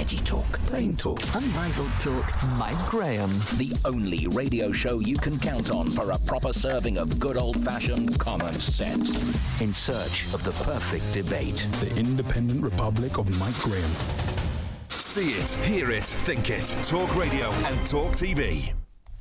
Petty talk. Plain talk. Unrivaled talk. Mike Graham. The only radio show you can count on for a proper serving of good old-fashioned common sense. In search of the perfect debate. The Independent Republic of Mike Graham. See it, hear it, think it. Talk Radio and Talk TV.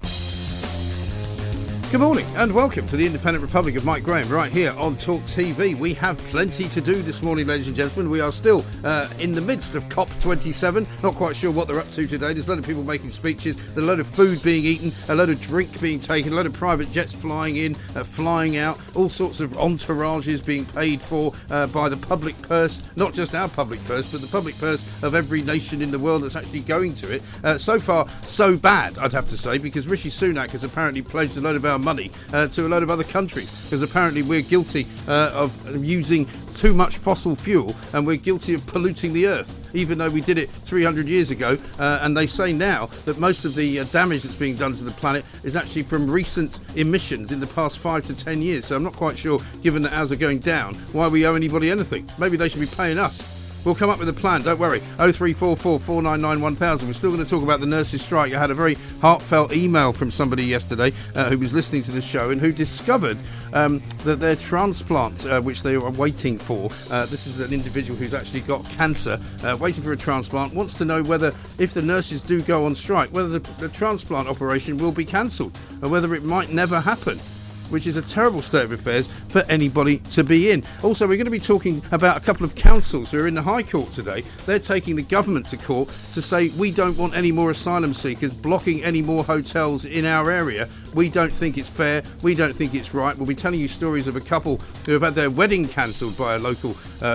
Good morning and welcome to the Independent Republic of Mike Graham right here on Talk TV. We have plenty to do this morning, ladies and gentlemen. We are still in the midst of COP27. Not quite sure what they're up to today. There's a load of people making speeches, there's a load of food being eaten, a load of drink being taken, a load of private jets flying in, flying out, all sorts of entourages being paid for by the public purse, not just our public purse, but the public purse of every nation in the world that's actually going to it. So far, so bad, I'd have to say, because Rishi Sunak has apparently pledged a load of our money to a load of other countries, because apparently we're guilty of using too much fossil fuel and we're guilty of polluting the earth, even though we did it 300 years ago. And they say now that most of the damage that's being done to the planet is actually from recent emissions in the past 5 to 10 years. So I'm not quite sure, given that ours are going down, why we owe anybody anything. Maybe they should be paying us. We'll come up with a plan, don't worry. 0344 499 1000. We're still going to talk about the nurses' strike. I had a very heartfelt email from somebody yesterday who was listening to the show and who discovered that their transplant, which they were waiting for, this is an individual who's actually got cancer, waiting for a transplant, wants to know whether, if the nurses do go on strike, whether the transplant operation will be cancelled and whether it might never happen, which is a terrible state of affairs for anybody to be in. Also, we're going to be talking about a couple of councils who are in the High Court today. They're taking the government to court to say we don't want any more asylum seekers blocking any more hotels in our area. We don't think it's fair. We don't think it's right. We'll be telling you stories of a couple who have had their wedding cancelled by a local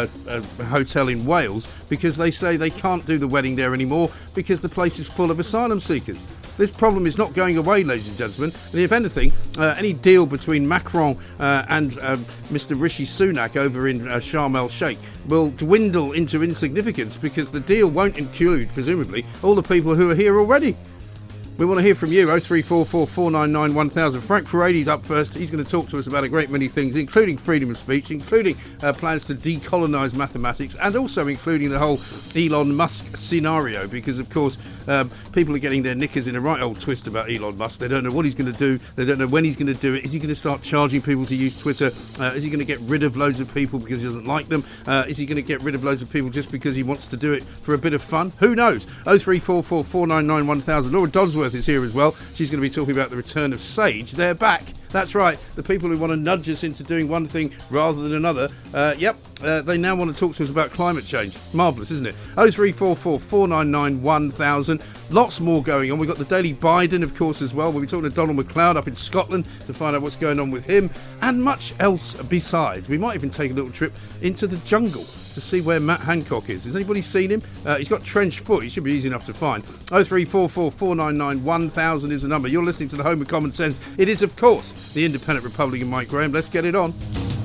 hotel in Wales because they say they can't do the wedding there anymore because the place is full of asylum seekers. This problem is not going away, ladies and gentlemen. And if anything, any deal between Macron and Mr. Rishi Sunak over in Sharm el-Sheikh will dwindle into insignificance because the deal won't include, presumably, all the people who are here already. We want to hear from you, 0344 499 1000. Frank Furedi's up first. He's going to talk to us about a great many things, including freedom of speech, including plans to decolonise mathematics, and also including the whole Elon Musk scenario, because, of course, people are getting their knickers in a right old twist about Elon Musk. They don't know what he's going to do. They don't know when he's going to do it. Is he going to start charging people to use Twitter? Is he going to get rid of loads of people because he doesn't like them? Is he going to get rid of loads of people just because he wants to do it for a bit of fun? Who knows? 0344 499 1000. Laura Dodsworth is here as well. She's going to be talking about the return of Sage. They're back. That's right. The people who want to nudge us into doing one thing rather than another. They now want to talk to us about climate change. Marvellous, isn't it? 0344 499 1000. Lots more going on. We've got the Daily Biden, of course, as well. We'll be talking to Donald McLeod up in Scotland to find out what's going on with him, and much else besides. We might even take a little trip into the jungle to see where Matt Hancock is. Has anybody seen him? He's got trench foot. He should be easy enough to find. 0344 499 1000 is the number. You're listening to the Home of Common Sense. It is, of course, the Independent Republic of Mike Graham. Let's get it on.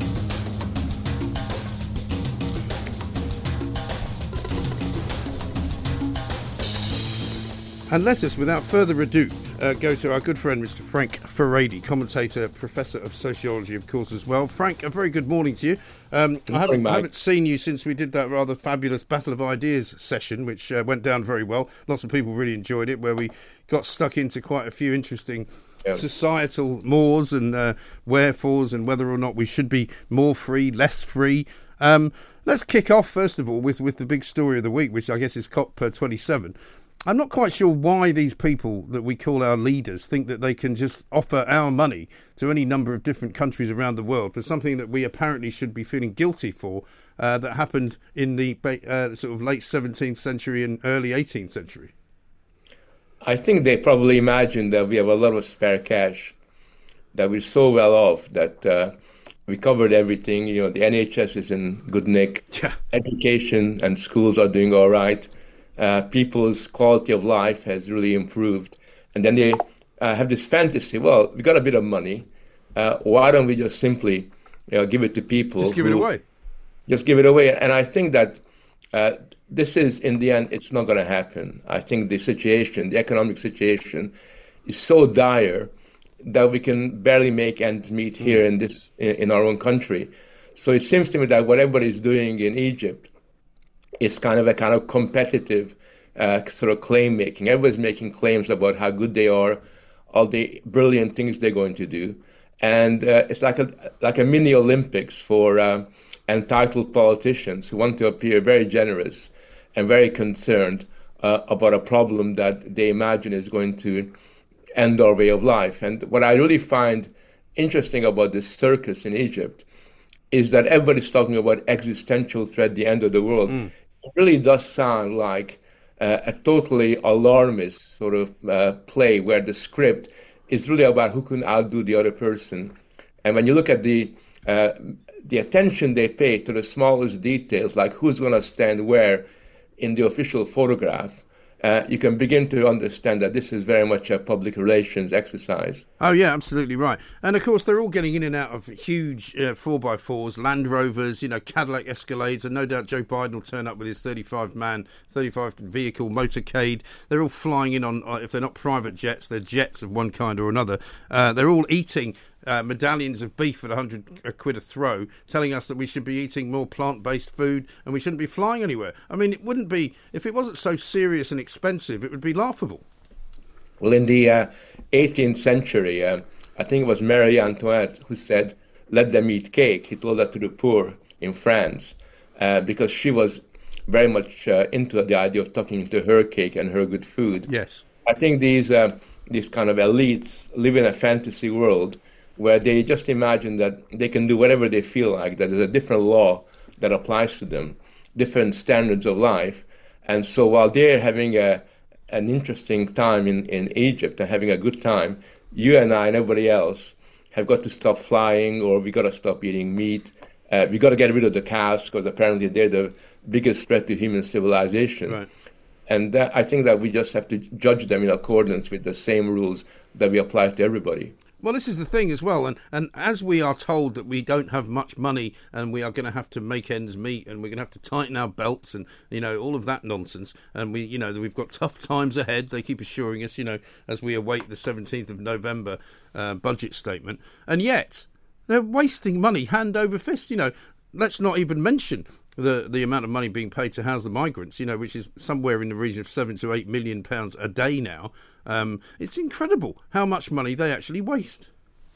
And let us, without further ado, go to our good friend, Mr. Frank Furedi, commentator, professor of sociology, of course, as well. Frank, a very good morning to you. I haven't seen you since we did that rather fabulous Battle of Ideas session, which went down very well. Lots of people really enjoyed it, where we got stuck into quite a few interesting societal mores and wherefores and whether or not we should be more free, less free. Let's kick off, first of all, with the big story of the week, which I guess is COP27. I'm not quite sure why these people that we call our leaders think that they can just offer our money to any number of different countries around the world for something that we apparently should be feeling guilty for, that happened in the sort of late 17th century and early 18th century. I think they probably imagine that we have a lot of spare cash, that we're so well off that we covered everything. You know, the NHS is in good nick. Yeah. Education and schools are doing all right. People's quality of life has really improved. And then they have this fantasy, well, we got a bit of money. Why don't we just simply give it to people? Just give it away. Just give it away. And I think that this is, in the end, it's not going to happen. I think the situation, the economic situation, is so dire that we can barely make ends meet here in our own country. So it seems to me that what everybody is doing in Egypt is kind of a competitive sort of claim making. Everybody's making claims about how good they are, all the brilliant things they're going to do. And it's like a mini Olympics for entitled politicians who want to appear very generous and very concerned about a problem that they imagine is going to end our way of life. And what I really find interesting about this circus in Egypt is that everybody's talking about existential threat, the end of the world. It really does sound like a totally alarmist sort of play where the script is really about who can outdo the other person. And when you look at the attention they pay to the smallest details, like who's going to stand where in the official photograph, you can begin to understand that this is very much a public relations exercise. Oh, yeah, absolutely right. And, of course, they're all getting in and out of huge 4x4s, Land Rovers, Cadillac Escalades, and no doubt Joe Biden will turn up with his 35-vehicle motorcade. They're all flying in on, if they're not private jets, they're jets of one kind or another. They're all eating medallions of beef at 100 quid a throw, telling us that we should be eating more plant-based food and we shouldn't be flying anywhere. I mean, it wouldn't be, if it wasn't so serious and expensive, it would be laughable. Well, in the 18th century, I think it was Marie Antoinette who said, "Let them eat cake." He told that to the poor in France because she was very much into the idea of tucking into her cake and her good food. Yes. I think these kind of elites live in a fantasy world where they just imagine that they can do whatever they feel like, that there's a different law that applies to them, different standards of life. And so while they're having an interesting time in Egypt and having a good time, you and I and everybody else have got to stop flying, or we got to stop eating meat. We got to get rid of the cows because apparently they're the biggest threat to human civilization. Right. And I think that we just have to judge them in accordance with the same rules that we apply to everybody. Well, this is the thing as well, and as we are told that we don't have much money and we are going to have to make ends meet and we're going to have to tighten our belts and, all of that nonsense, and we've got tough times ahead, they keep assuring us, as we await the 17th of November budget statement, and yet they're wasting money hand over fist, Let's not even mention the amount of money being paid to house the migrants, which is somewhere in the region of £7 to £8 million a day now. It's incredible how much money they actually waste.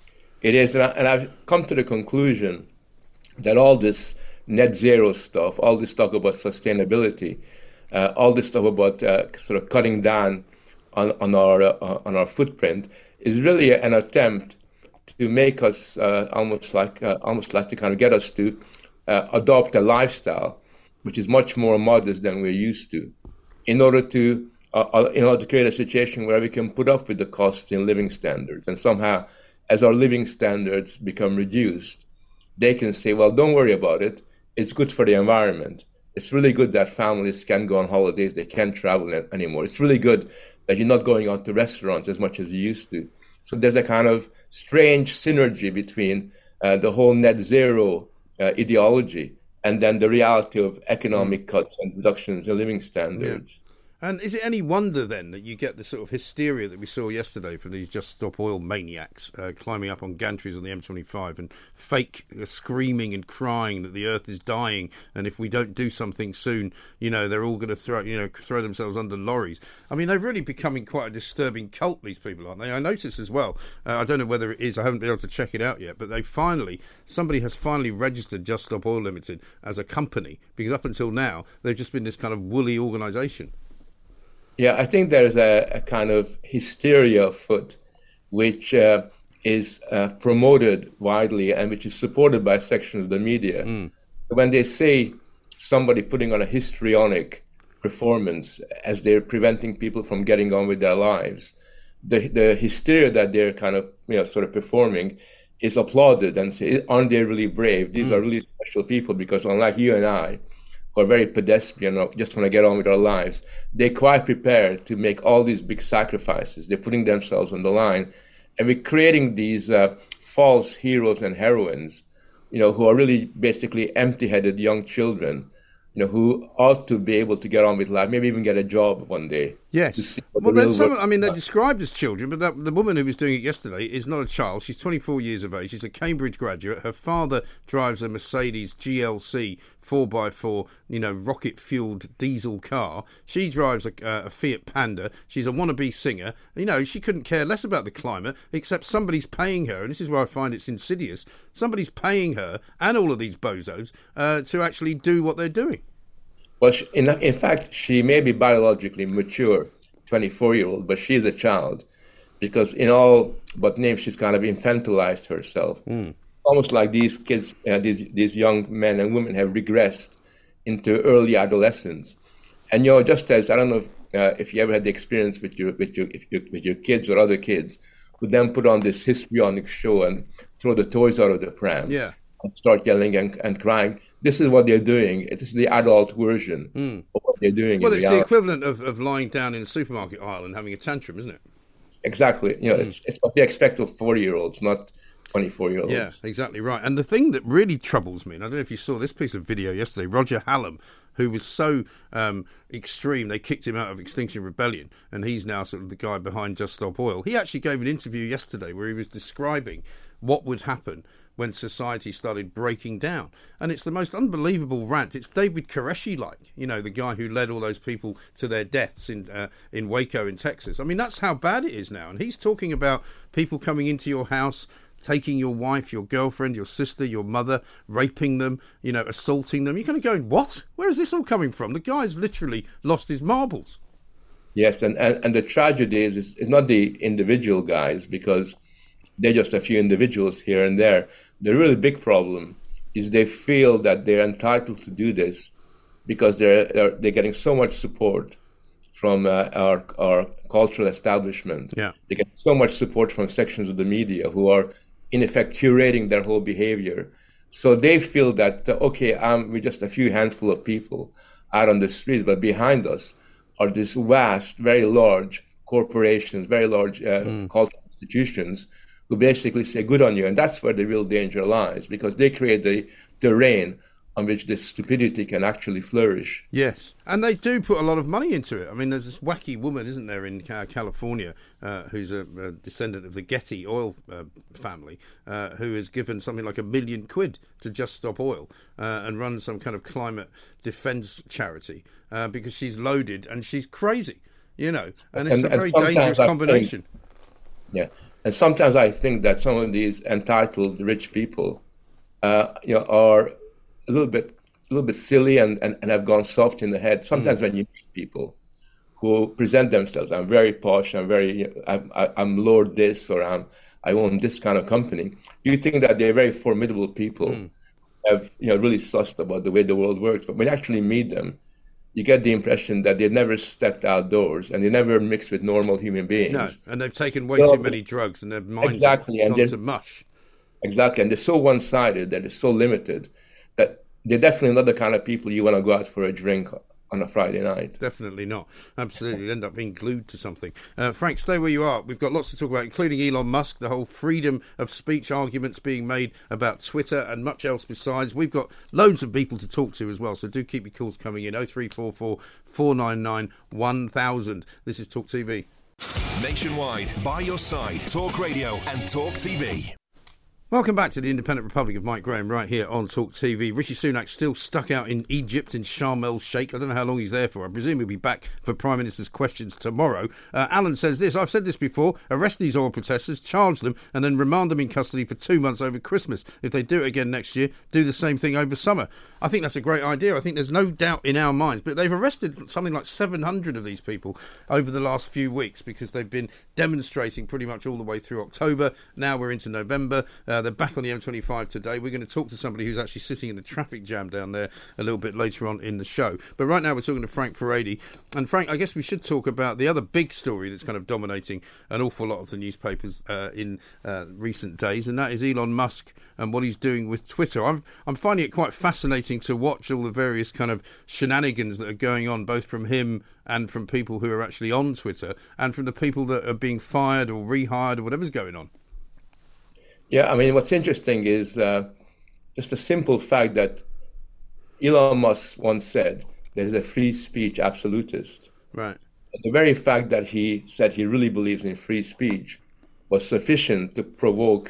It is, and I've come to the conclusion that all this net zero stuff, all this talk about sustainability, all this stuff about sort of cutting down on our footprint is really an attempt to make us almost like to kind of get us to adopt a lifestyle which is much more modest than we're used to, in order to create a situation where we can put up with the costs in living standards. And somehow, as our living standards become reduced, they can say, well, don't worry about it. It's good for the environment. It's really good that families can go on holidays. They can't travel anymore. It's really good that you're not going out to restaurants as much as you used to. So there's a kind of strange synergy between the whole net zero ideology and then the reality of economic cuts and reductions in living standards. Yeah. And is it any wonder then that you get the sort of hysteria that we saw yesterday from these Just Stop Oil maniacs climbing up on gantries on the M25 and fake screaming and crying that the earth is dying, and if we don't do something soon, they're all going to throw themselves under lorries. I mean, they're really becoming quite a disturbing cult, these people, aren't they? I noticed as well, I don't know whether it is, I haven't been able to check it out yet, but somebody has finally registered Just Stop Oil Limited as a company, because up until now, they've just been this kind of woolly organisation. Yeah, I think there's a kind of hysteria afoot, which is promoted widely and which is supported by sections of the media. When they say somebody putting on a histrionic performance as they're preventing people from getting on with their lives, the hysteria that they're kind of sort of performing is applauded and say, aren't they really brave? These are really special people, because unlike you and I, who are very pedestrian or just want to get on with our lives, they're quite prepared to make all these big sacrifices. They're putting themselves on the line. And we're creating these false heroes and heroines, who are really basically empty-headed young children, who ought to be able to get on with life, maybe even get a job one day. Yes. Well, then they're described as children, but the woman who was doing it yesterday is not a child. She's 24 years of age. She's a Cambridge graduate. Her father drives a Mercedes GLC 4x4, rocket-fueled diesel car. She drives a Fiat Panda. She's a wannabe singer. She couldn't care less about the climate, except somebody's paying her, and this is why I find it's insidious. Somebody's paying her and all of these bozos to actually do what they're doing. Well, in fact, she may be biologically mature, 24-year-old, but she's a child because in all but name, she's kind of infantilized herself. Almost like these kids, these young men and women have regressed into early adolescence. And, just as, I don't know if you ever had the experience with your kids or other kids who then put on this histrionic show and throw the toys out of the pram. Yeah. And start yelling and crying. This is what they're doing. It is the adult version of what they're doing. Well, it's the equivalent of lying down in a supermarket aisle and having a tantrum, isn't it? Exactly. It's what they expect of 40-year-olds, not 24-year-olds. Yeah, exactly right. And the thing that really troubles me, and I don't know if you saw this piece of video yesterday, Roger Hallam, who was so extreme, they kicked him out of Extinction Rebellion, and he's now sort of the guy behind Just Stop Oil. He actually gave an interview yesterday where he was describing what would happen when society started breaking down. And it's the most unbelievable rant. It's David Koreshi-like, the guy who led all those people to their deaths in Waco in Texas. I mean, that's how bad it is now. And he's talking about people coming into your house, taking your wife, your girlfriend, your sister, your mother, raping them, assaulting them. You're kind of going, what? Where is this all coming from? The guy's literally lost his marbles. Yes, and the tragedy is not the individual guys, because they're just a few individuals here and there. The really big problem is they feel that they're entitled to do this because they're getting so much support from our cultural establishment. Yeah. They get so much support from sections of the media who are, in effect, curating their whole behavior. So they feel that, we're just a few handful of people out on the streets, but behind us are these vast, very large corporations, very large cultural institutions who basically say, good on you. And that's where the real danger lies, because they create the terrain on which this stupidity can actually flourish. Yes, and they do put a lot of money into it. I mean, there's this wacky woman, isn't there, in California, who's a descendant of the Getty oil family, who has given something like £1 million to Just Stop Oil and runs some kind of climate defence charity because she's loaded and she's crazy, and it's a very dangerous combination. Yeah. And sometimes I think that some of these entitled rich people, are a little bit silly and have gone soft in the head. Sometimes when you meet people who present themselves, I'm very posh, I'm Lord this, or I own this kind of company, you think that they're very formidable people, have really sussed about the way the world works. But when you actually meet them, you get the impression that they've never stepped outdoors and they never mixed with normal human beings. No, and they've taken way too many drugs and their minds are gone to mush. Exactly, and they're so one-sided, that they're so limited, that they're definitely not the kind of people you want to go out for a drink on a Friday night. Definitely not. Absolutely. End up being glued to something. Frank, stay where you are. We've got lots to talk about, including Elon Musk, the whole freedom of speech arguments being made about Twitter and much else besides. We've got loads of people to talk to as well, so do keep your calls coming in. 0344 499 1000. This is Talk TV. Nationwide, by your side, Talk Radio and Talk TV. Welcome back to the Independent Republic of Mike Graham right here on Talk TV. Rishi Sunak still stuck out in Egypt in Sharm el-Sheikh. I don't know how long he's there for. I presume he'll be back for Prime Minister's questions tomorrow. Alan says this, I've said this before, arrest these oil protesters, charge them and then remand them in custody for 2 months over Christmas. If they do it again next year, do the same thing over summer. I think that's a great idea. I think there's no doubt in our minds. But they've arrested something like 700 of these people over the last few weeks because they've been demonstrating pretty much all the way through October. Now we're into November. They're back on the M25 today. We're going to talk to somebody who's actually sitting in the traffic jam down there a little bit later on in the show. But right now we're talking to Frank Furedi. And Frank, I guess we should talk about the other big story that's kind of dominating an awful lot of the newspapers in recent days, and that is Elon Musk and what he's doing with Twitter. I'm finding it quite fascinating to watch all the various kind of shenanigans that are going on, both from him and from people who are actually on Twitter, and from the people that are being fired or rehired or whatever's going on. Yeah, I mean, what's interesting is just the simple fact that Elon Musk once said there is a free speech absolutist. Right. The very fact that he said he really believes in free speech was sufficient to provoke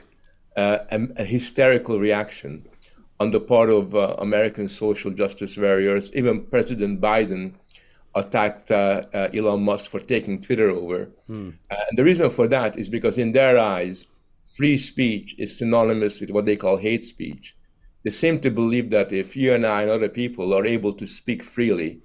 a hysterical reaction on the part of American social justice warriors. Even President Biden attacked Elon Musk for taking Twitter over. And the reason for that is because in their eyes, free speech is synonymous with what they call hate speech. They seem to believe that if you and I and other people are able to speak freely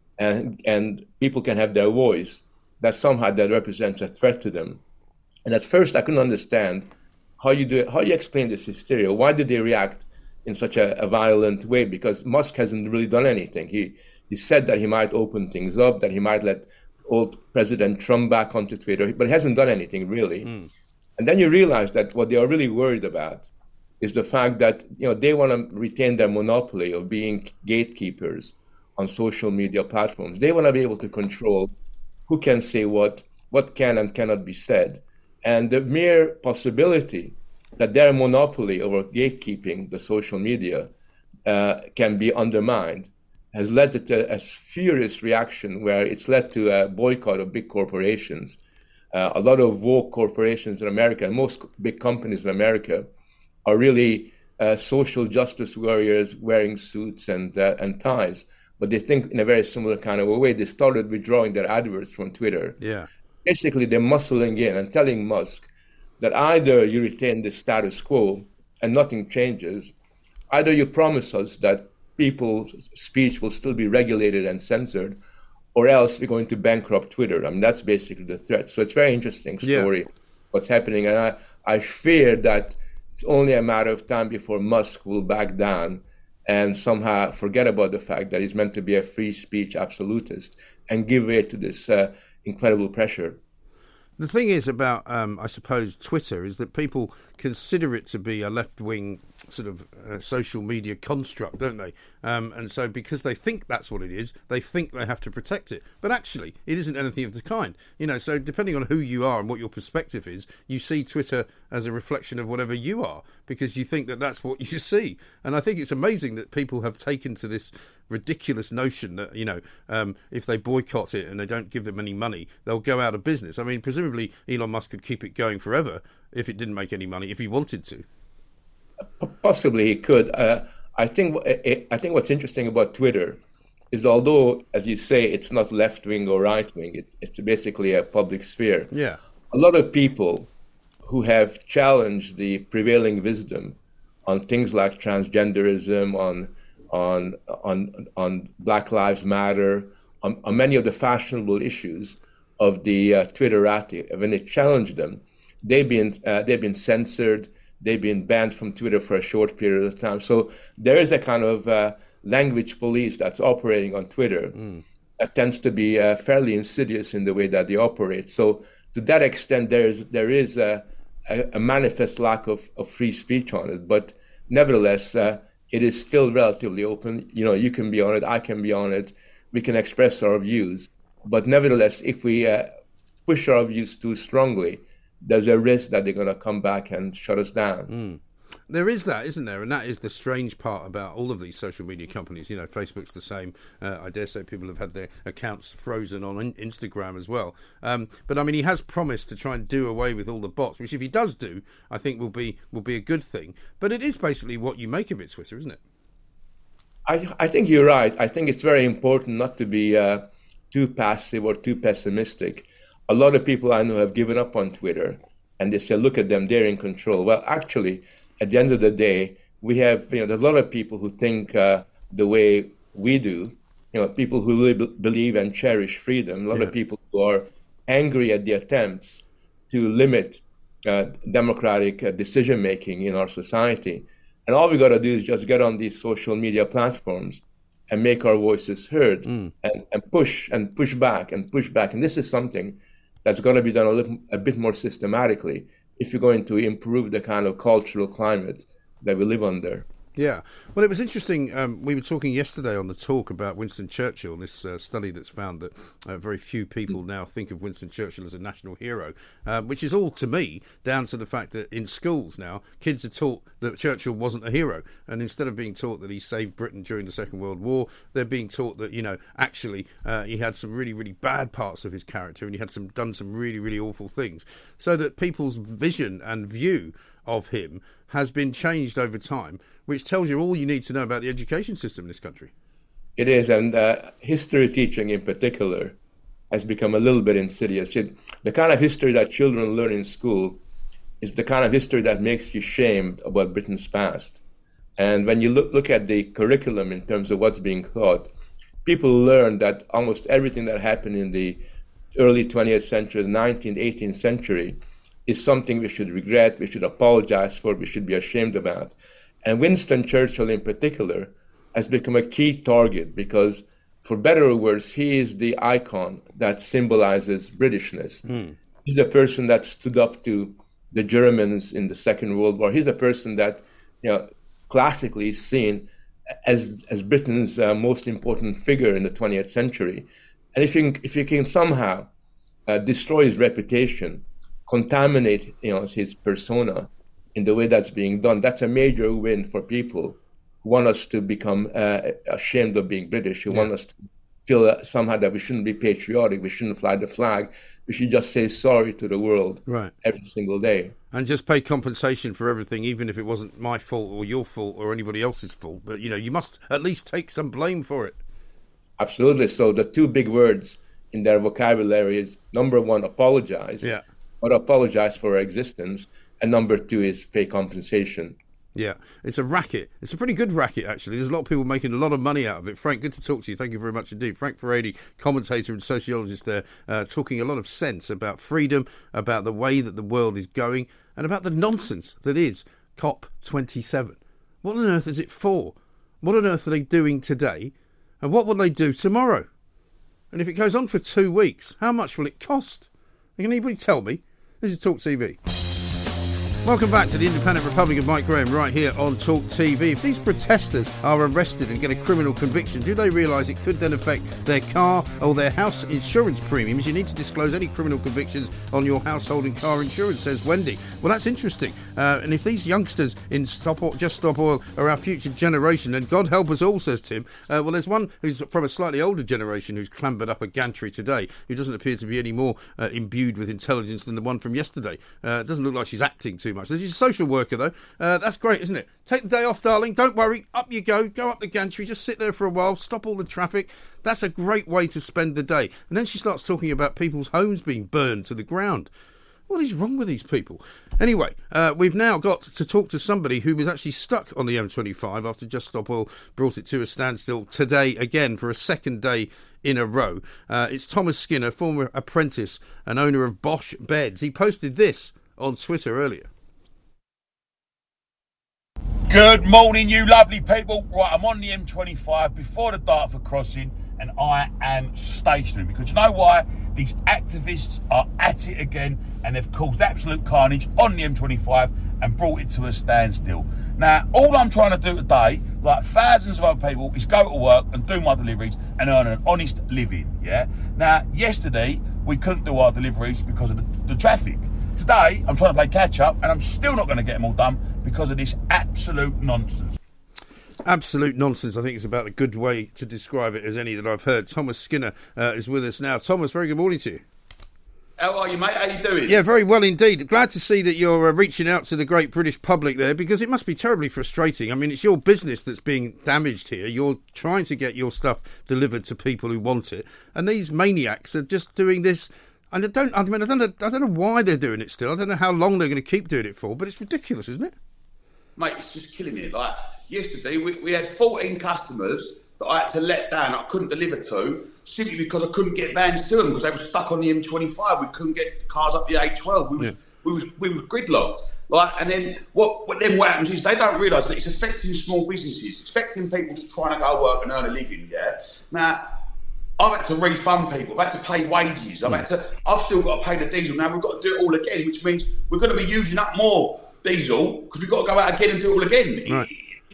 and people can have their voice, that somehow that represents a threat to them. And at first I couldn't understand how you explain this hysteria. Why did they react in such a violent way? Because Musk hasn't really done anything. He said that he might open things up, that he might let old President Trump back onto Twitter, but he hasn't done anything really. And then you realize that what they are really worried about is the fact that they want to retain their monopoly of being gatekeepers on social media platforms. They want to be able to control who can say what can and cannot be said. And the mere possibility that their monopoly over gatekeeping the social media can be undermined has led to a furious reaction where it's led to a boycott of big corporations. A lot of woke corporations in America, and most big companies in America, are really social justice warriors wearing suits and ties. But they think in a very similar kind of a way. They started withdrawing their adverts from Twitter. Yeah. Basically, they're muscling in and telling Musk that either you retain the status quo and nothing changes, either you promise us that people's speech will still be regulated and censored, or else we're going to bankrupt Twitter. I mean, that's basically the threat. So it's a very interesting story, what's happening. And I fear that it's only a matter of time before Musk will back down and somehow forget about the fact that he's meant to be a free speech absolutist and give way to this incredible pressure. The thing is about, I suppose, Twitter is that people consider it to be a left-wing sort of social media construct, don't they? And so because they think that's what it is, they think they have to protect it. But actually, it isn't anything of the kind. So depending on who you are and what your perspective is, you see Twitter as a reflection of whatever you are, because you think that that's what you see. And I think it's amazing that people have taken to this ridiculous notion that, if they boycott it and they don't give them any money, they'll go out of business. I mean, presumably Elon Musk could keep it going forever if it didn't make any money, if he wanted to. Possibly he could. I think what's interesting about Twitter is, although, as you say, it's not left-wing or right-wing, it's basically a public sphere. Yeah. A lot of people who have challenged the prevailing wisdom on things like transgenderism, on Black Lives Matter, on many of the fashionable issues of the Twitterati, when they challenge them, they've been censored. They've been banned from Twitter for a short period of time. So there is a kind of language police that's operating on Twitter that tends to be fairly insidious in the way that they operate. So to that extent, there is a manifest lack of free speech on it. But nevertheless, it is still relatively open. You can be on it, I can be on it. We can express our views. But nevertheless, if we push our views too strongly, there's a risk that they're going to come back and shut us down. There is that, isn't there? And that is the strange part about all of these social media companies. Facebook's the same. I dare say people have had their accounts frozen on Instagram as well. But I mean, he has promised to try and do away with all the bots, which if he does do, I think will be a good thing. But it is basically what you make of it, Twitter, isn't it? I think you're right. I think it's very important not to be too passive or too pessimistic. A lot of people I know have given up on Twitter, and they say, look at them, they're in control. Well, actually, at the end of the day, we have, there's a lot of people who think the way we do, people who really believe and cherish freedom, a lot of people who are angry at the attempts to limit democratic decision-making in our society. And all we got to do is just get on these social media platforms and make our voices heard and push back. And this is something that's going to be done a bit more systematically if you're going to improve the kind of cultural climate that we live under. Yeah. Well, it was interesting. We were talking yesterday on the talk about Winston Churchill, this study that's found that very few people now think of Winston Churchill as a national hero, which is all, to me, down to the fact that in schools now, kids are taught that Churchill wasn't a hero. And instead of being taught that he saved Britain during the Second World War, they're being taught that, actually he had some really, really bad parts of his character and he had done some really, really awful things. So that people's vision and view of him has been changed over time, which tells you all you need to know about the education system in this country. It is, and history teaching in particular has become a little bit insidious. The kind of history that children learn in school is the kind of history that makes you ashamed about Britain's past. And when you look at the curriculum in terms of what's being taught, people learn that almost everything that happened in the early 20th century, the 19th, 18th century, is something we should regret, we should apologize for, we should be ashamed about. And Winston Churchill in particular has become a key target because, for better or worse, he is the icon that symbolizes Britishness. He's a person that stood up to the Germans in the Second World War. He's a person that, classically is seen as Britain's most important figure in the 20th century. And if you can somehow destroy his reputation, contaminate his persona in the way that's being done, that's a major win for people who want us to become ashamed of being British, who want us to feel somehow that we shouldn't be patriotic, we shouldn't fly the flag, we should just say sorry to the world every single day. And just pay compensation for everything, even if it wasn't my fault or your fault or anybody else's fault. But, you must at least take some blame for it. Absolutely. So the two big words in their vocabulary is, number one, apologize. Yeah. Or apologize for our existence, and number two is pay compensation. Yeah, it's a racket. It's a pretty good racket, actually. There's a lot of people making a lot of money out of it. Frank, good to talk to you. Thank you very much indeed. Frank Furedi, commentator and sociologist there, talking a lot of sense about freedom, about the way that the world is going, and about the nonsense that is COP27. What on earth is it for? What on earth are they doing today? And what will they do tomorrow? And if it goes on for 2 weeks, how much will it cost? Can anybody tell me? This is Talk TV. Welcome back to the Independent Republic of Mike Graham right here on Talk TV. If these protesters are arrested and get a criminal conviction, do they realise it could then affect their car or their house insurance premiums? You need to disclose any criminal convictions on your household and car insurance, says Wendy. Well, that's interesting. And if these youngsters in Just Stop Oil are our future generation, then God help us all, says Tim. Well, there's one who's from a slightly older generation who's clambered up a gantry today, who doesn't appear to be any more imbued with intelligence than the one from yesterday. It doesn't look like she's acting too much. She's a social worker, though. That's great, isn't it? Take the day off, darling. Don't worry. Up you go. Go up the gantry. Just sit there for a while. Stop all the traffic. That's a great way to spend the day. And then she starts talking about people's homes being burned to the ground. What is wrong with these people? Anyway, we've now got to talk to somebody who was actually stuck on the M25 after Just Stop Oil brought it to a standstill today again for a second day in a row. It's Thomas Skinner, former apprentice and owner of Bosch Beds. He posted this on Twitter earlier. Good morning, you lovely people. Right, I'm on the M25 before the Dartford crossing, and I am stationary because you know why? These activists are at it again, and they've caused absolute carnage on the M25 and brought it to a standstill. Now, all I'm trying to do today, like thousands of other people, is go to work and do my deliveries and earn an honest living, yeah? Now, yesterday, we couldn't do our deliveries because of the traffic. Today, I'm trying to play catch-up, and I'm still not going to get them all done because of this absolute nonsense. Absolute nonsense, I think, is about a good way to describe it as any that I've heard. Thomas Skinner is with us now. Thomas, very good morning to you. How are you, mate? How you doing? Yeah, very well indeed. Glad to see that you're reaching out to the great British public there, because it must be terribly frustrating. I mean, it's your business that's being damaged here. You're trying to get your stuff delivered to people who want it, and these maniacs are just doing this. And I don't know why they're doing it still. I don't know how long they're going to keep doing it for, but it's ridiculous, isn't it? Mate, it's just killing it. Like, yesterday, we had 14 customers that I had to let down, I couldn't deliver to, simply because I couldn't get vans to them because they were stuck on the M25. We couldn't get cars up the A12. We was gridlocked. Like, and then what happens is they don't realise that it's affecting small businesses, it's affecting people just trying to go work and earn a living, yeah? Now, I've had to refund people, I've had to pay wages, I've still got to pay the diesel. Now we've got to do it all again, which means we're going to be using up more diesel because we've got to go out again and do it all again. Right.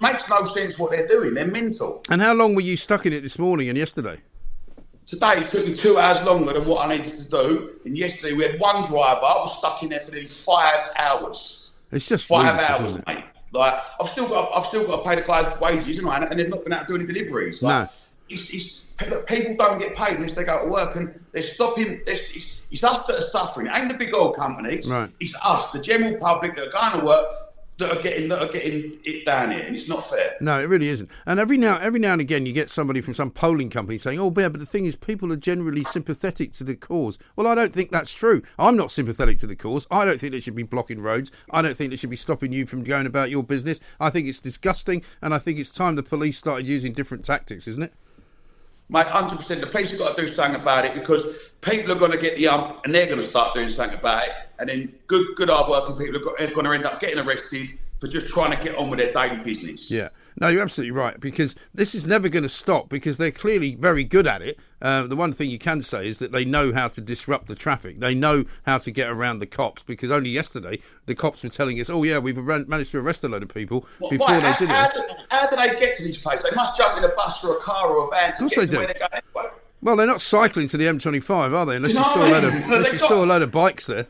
makes no sense what they're doing. They're mental. And how long were you stuck in it this morning and yesterday? Today it took me 2 hours longer than what I needed to do. And yesterday we had one driver. I was stuck in there for nearly 5 hours. It's just 5 hours, mate. Like I've still got to pay the guys' wages, you know, and they've not been out doing deliveries. Like, no. People don't get paid unless they go to work, and they're stopping. It's us that are suffering. It ain't the big oil companies. Right. It's us, the general public, that are going to work, that are getting it down here, and it's not fair. No, it really isn't. And every now and again, you get somebody from some polling company saying, "Oh, yeah, but the thing is, people are generally sympathetic to the cause." Well, I don't think that's true. I'm not sympathetic to the cause. I don't think they should be blocking roads. I don't think they should be stopping you from going about your business. I think it's disgusting, and I think it's time the police started using different tactics, isn't it? Mate, 100%. The police have got to do something about it, because people are going to get the ump and they're going to start doing something about it. And then good hard-working people are going to end up getting arrested for just trying to get on with their daily business. Yeah. No, you're absolutely right, because this is never going to stop, because they're clearly very good at it. The one thing you can say is that they know how to disrupt the traffic. They know how to get around the cops, because only yesterday the cops were telling us, "Oh, yeah, we've managed to arrest a load of people before they did it." How do they get to these places? They must jump in a bus or a car or a van to get to where they're going anyway. Well, they're not cycling to the M25, are they? Unless you saw a load of bikes there.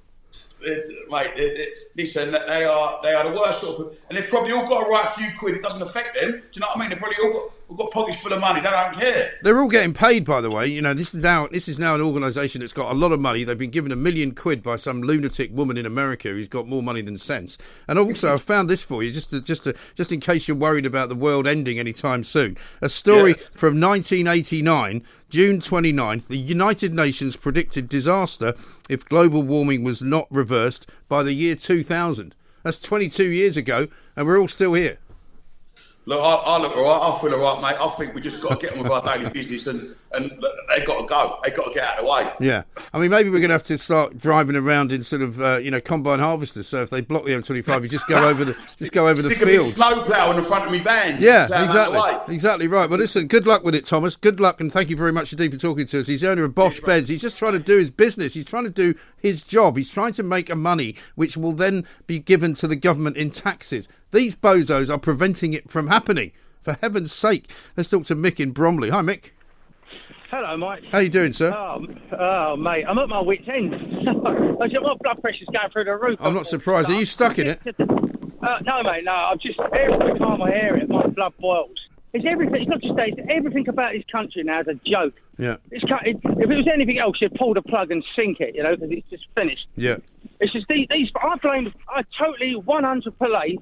Mate, listen, they are the worst sort of, and they've probably all got a right few quid. It doesn't affect them. Do you know what I mean? They've probably all got pockets full of money. They don't care. They're all getting paid, by the way. You know, this is now an organisation that's got a lot of money. They've been given £1 million by some lunatic woman in America who's got more money than sense. And also, I found this for you, just in case you're worried about the world ending anytime soon. A story from 1989. June 29th, the United Nations predicted disaster if global warming was not reversed by the year 2000. That's 22 years ago, and we're all still here. Look, I look all right. I feel all right, mate. I think we just got to get on with our daily business, and they've got to go. They've got to get out of the way. Yeah. I mean, maybe we're going to have to start driving around in sort of, combine harvesters. So if they block the M25, you just go over the fields. Snow plough in the front of me van. Yeah, exactly right. Well, listen, good luck with it, Thomas. Good luck, and thank you very much indeed for talking to us. He's the owner of Bosch Beds. He's just trying to do his business. He's trying to do his job. He's trying to make a money which will then be given to the government in taxes. These bozos are preventing it from happening. For heaven's sake. Let's talk to Mick in Bromley. Hi, Mick. Hello, Mike. How you doing, sir? Oh, mate, I'm at my wit's end. My blood pressure's going through the roof. I'm not surprised. Are you stuck in it? No, mate, no. I'm just, every time I hear it, my blood boils. It's everything. It's not just that. It's everything about this country now is a joke. Yeah. If it was anything else, you'd pull the plug and sink it, because it's just finished. Yeah. It's just these. I totally 100%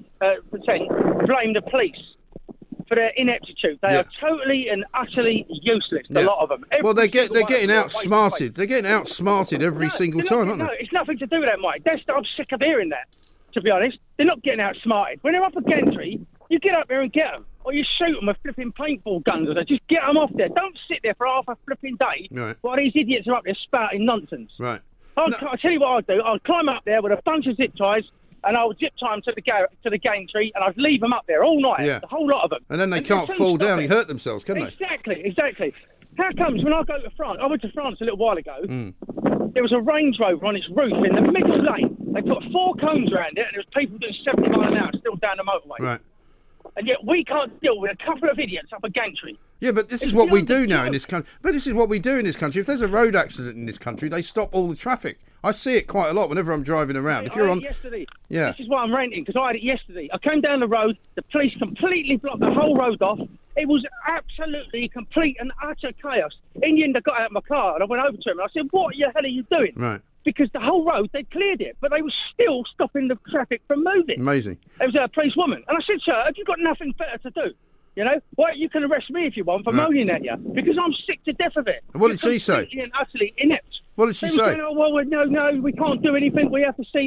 blame the police for their ineptitude. They are totally and utterly useless. A lot of them. Well, they're getting outsmarted. They're getting outsmarted every single time, aren't they? No, it's nothing to do with that, Mike. I'm sick of hearing that. To be honest, they're not getting outsmarted. When they're up a gantry, you get up there and get them. Or you shoot them with flipping paintball guns. Or just get them off there. Don't sit there for half a flipping day while these idiots are up there spouting nonsense. Right. I'll tell you what I'll do. I'll climb up there with a bunch of zip ties and I'll zip tie them to the gantry and I'll leave them up there all night. Yeah. The whole lot of them. And then they can't fall down and hurt themselves, can they? Exactly. How comes when I go to France, I went to France a little while ago, there was a Range Rover on its roof in the middle lane. They put 4 cones around it and there was people doing 70 miles an hour still down the motorway. Right. And yet we can't deal with a couple of idiots up a gantry. Yeah, but this is what we do now in this country. But this is what we do in this country. If there's a road accident in this country, they stop all the traffic. I see it quite a lot whenever I'm driving around. If you're on yesterday, this is why I'm ranting, because I had it yesterday. I came down the road, the police completely blocked the whole road off. It was absolutely complete and utter chaos. In the end, I got out of my car and I went over to him and I said, "What the hell are you doing?" Right. Because the whole road, they cleared it, but they were still stopping the traffic from moving. Amazing. It was a police woman. And I said, "Sir, have you got nothing better to do? Why, you can arrest me if you want for moaning at you, because I'm sick to death of it." And what did she say? And utterly inept. What did she say? Saying, "Oh, well, no, we can't do anything. We have to see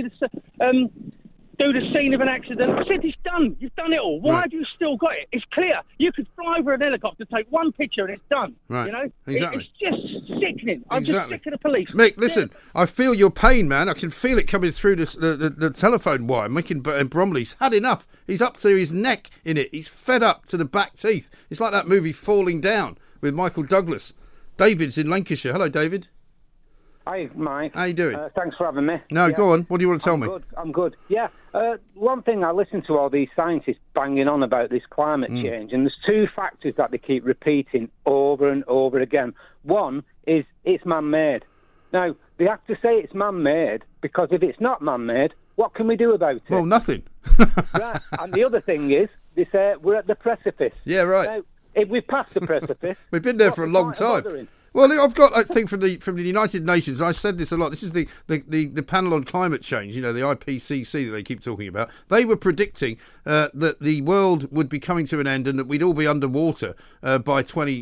do the scene of an accident." I said, "It's done. You've done it all. Why have you still got it? It's clear. You could fly over an helicopter, take one picture, and it's done." Right. Exactly. It's just sickening. I'm just sick of the police. Mick, listen, I feel your pain, man. I can feel it coming through the telephone wire. Mick in Bromley's had enough. He's up to his neck in it. He's fed up to the back teeth. It's like that movie Falling Down with Michael Douglas. David's in Lancashire. Hello, David. Hi, Mike. How you doing? Thanks for having me. No, go on. What do you want to tell me? I'm good. Yeah. One thing, I listen to all these scientists banging on about this climate change, and there's two factors that they keep repeating over and over again. One is it's man-made. Now, they have to say it's man-made because if it's not man-made, what can we do about it? Well, nothing. Right. And the other thing is, they say we're at the precipice. Yeah, right. Now, if we've passed the precipice... We've been there for a long time. Well, I've got a thing from the United Nations. I said this a lot. This is the panel on climate change, the IPCC that they keep talking about. They were predicting that the world would be coming to an end and that we'd all be underwater by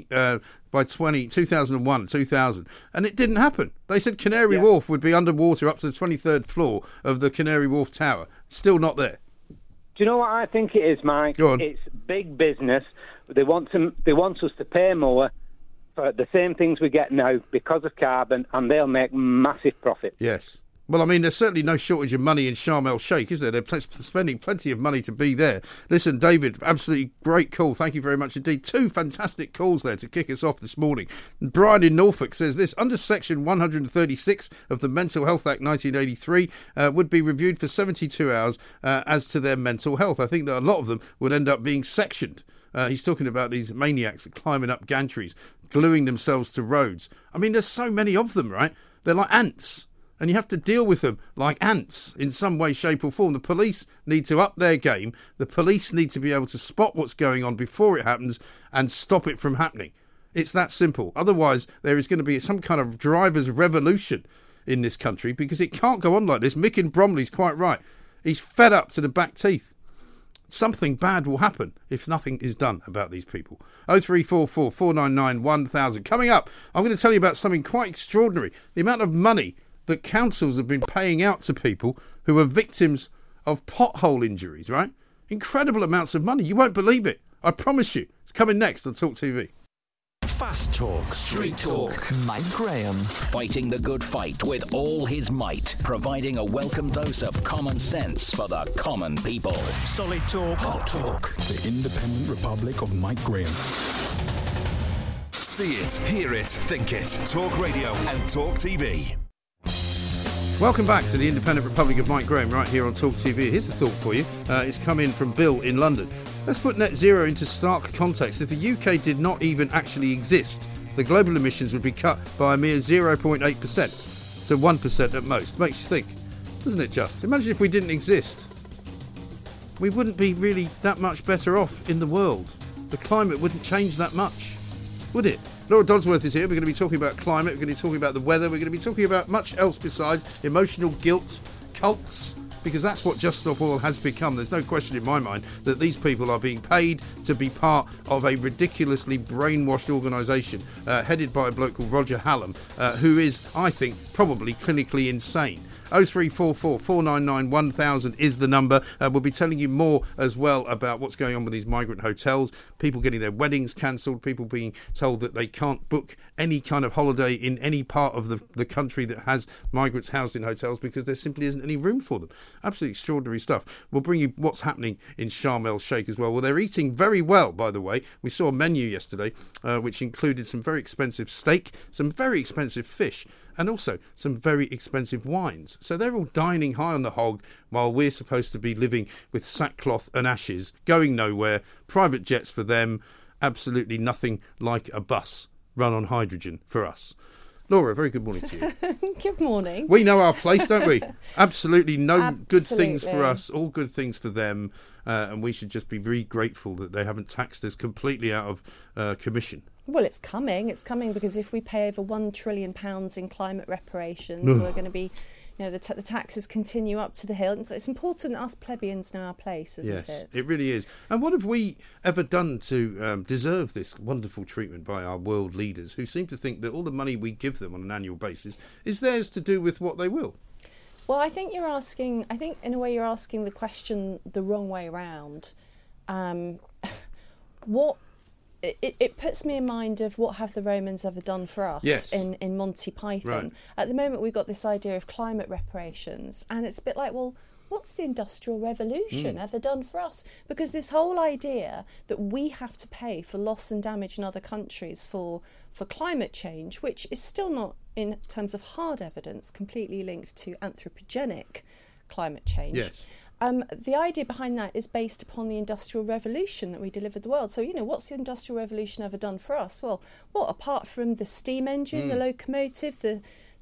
2001, 2000. And it didn't happen. They said Canary Wharf would be underwater up to the 23rd floor of the Canary Wharf Tower. Still not there. Do you know what I think it is, Mike? Go on. It's big business. They want us to pay more for the same things we get now because of carbon, and they'll make massive profit. Yes. Well, I mean, there's certainly no shortage of money in Sharm el-Sheikh, is there? They're spending plenty of money to be there. Listen, David, absolutely great call. Thank you very much indeed. Two fantastic calls there to kick us off this morning. Brian in Norfolk says this: under Section 136 of the Mental Health Act 1983 would be reviewed for 72 hours as to their mental health. I think that a lot of them would end up being sectioned. He's talking about these maniacs climbing up gantries, gluing themselves to roads. I mean, there's so many of them, right? They're like ants. And you have to deal with them like ants in some way, shape or form. The police need to up their game. The police need to be able to spot what's going on before it happens and stop it from happening. It's that simple. Otherwise, there is going to be some kind of driver's revolution in this country because it can't go on like this. Mick in Bromley's quite right. He's fed up to the back teeth. Something bad will happen if nothing is done about these people. 0344 499 1000. Coming up, I'm going to tell you about something quite extraordinary. The amount of money that councils have been paying out to people who are victims of pothole injuries, right? Incredible amounts of money. You won't believe it. I promise you. It's coming next on Talk TV. Fast Talk, Street Talk. Mike Graham. Fighting the good fight with all his might, providing a welcome dose of common sense for the common people. Solid Talk. Hot Talk. The Independent Republic of Mike Graham. See it, hear it, think it. Talk Radio and Talk TV. Welcome back to the Independent Republic of Mike Graham right here on Talk TV. Here's a thought for you. It's come in from Bill in London. Let's put net zero into stark context. If the UK did not even actually exist, the global emissions would be cut by a mere 0.8% to 1% at most. Makes you think, doesn't it just? Imagine if we didn't exist. We wouldn't be really that much better off in the world. The climate wouldn't change that much, would it? Laura Dodsworth is here. We're going to be talking about climate. We're going to be talking about the weather. We're going to be talking about much else besides emotional guilt, cults, because that's what Just Stop Oil has become. There's no question in my mind that these people are being paid to be part of a ridiculously brainwashed organisation headed by a bloke called Roger Hallam, who is, I think, probably clinically insane. 0344 499 1000 is the number. We'll be telling you more as well about what's going on with these migrant hotels, people getting their weddings cancelled, people being told that they can't book any kind of holiday in any part of the country that has migrants housed in hotels because there simply isn't any room for them. Absolutely extraordinary stuff. We'll bring you what's happening in Sharm el-Sheikh as well. Well, they're eating very well, by the way. We saw a menu yesterday which included some very expensive steak, some very expensive fish, and also some very expensive wines. So they're all dining high on the hog while we're supposed to be living with sackcloth and ashes, going nowhere, private jets for them, absolutely nothing like a bus run on hydrogen for us. Laura, very good morning to you. Good morning. We know our place, don't we? Absolutely good things for us, all good things for them, and we should just be very grateful that they haven't taxed us completely out of commission. Well, it's coming. It's coming because if we pay over £1 trillion in climate reparations, we're going to be, the taxes continue up to the hill. And so it's important that us plebeians know our place, isn't it? Yes, it really is. And what have we ever done to deserve this wonderful treatment by our world leaders who seem to think that all the money we give them on an annual basis is theirs to do with what they will? Well, I think in a way you're asking the question the wrong way around. It puts me in mind of what have the Romans ever done for us in Monty Python. Right. At the moment, we've got this idea of climate reparations, and it's a bit like, well, what's the Industrial Revolution ever done for us? Because this whole idea that we have to pay for loss and damage in other countries for climate change, which is still not in terms of hard evidence, completely linked to anthropogenic climate change. Yes. The idea behind that is based upon the Industrial Revolution that we delivered the world. So, what's the Industrial Revolution ever done for us? Well, apart from the steam engine, the locomotive, the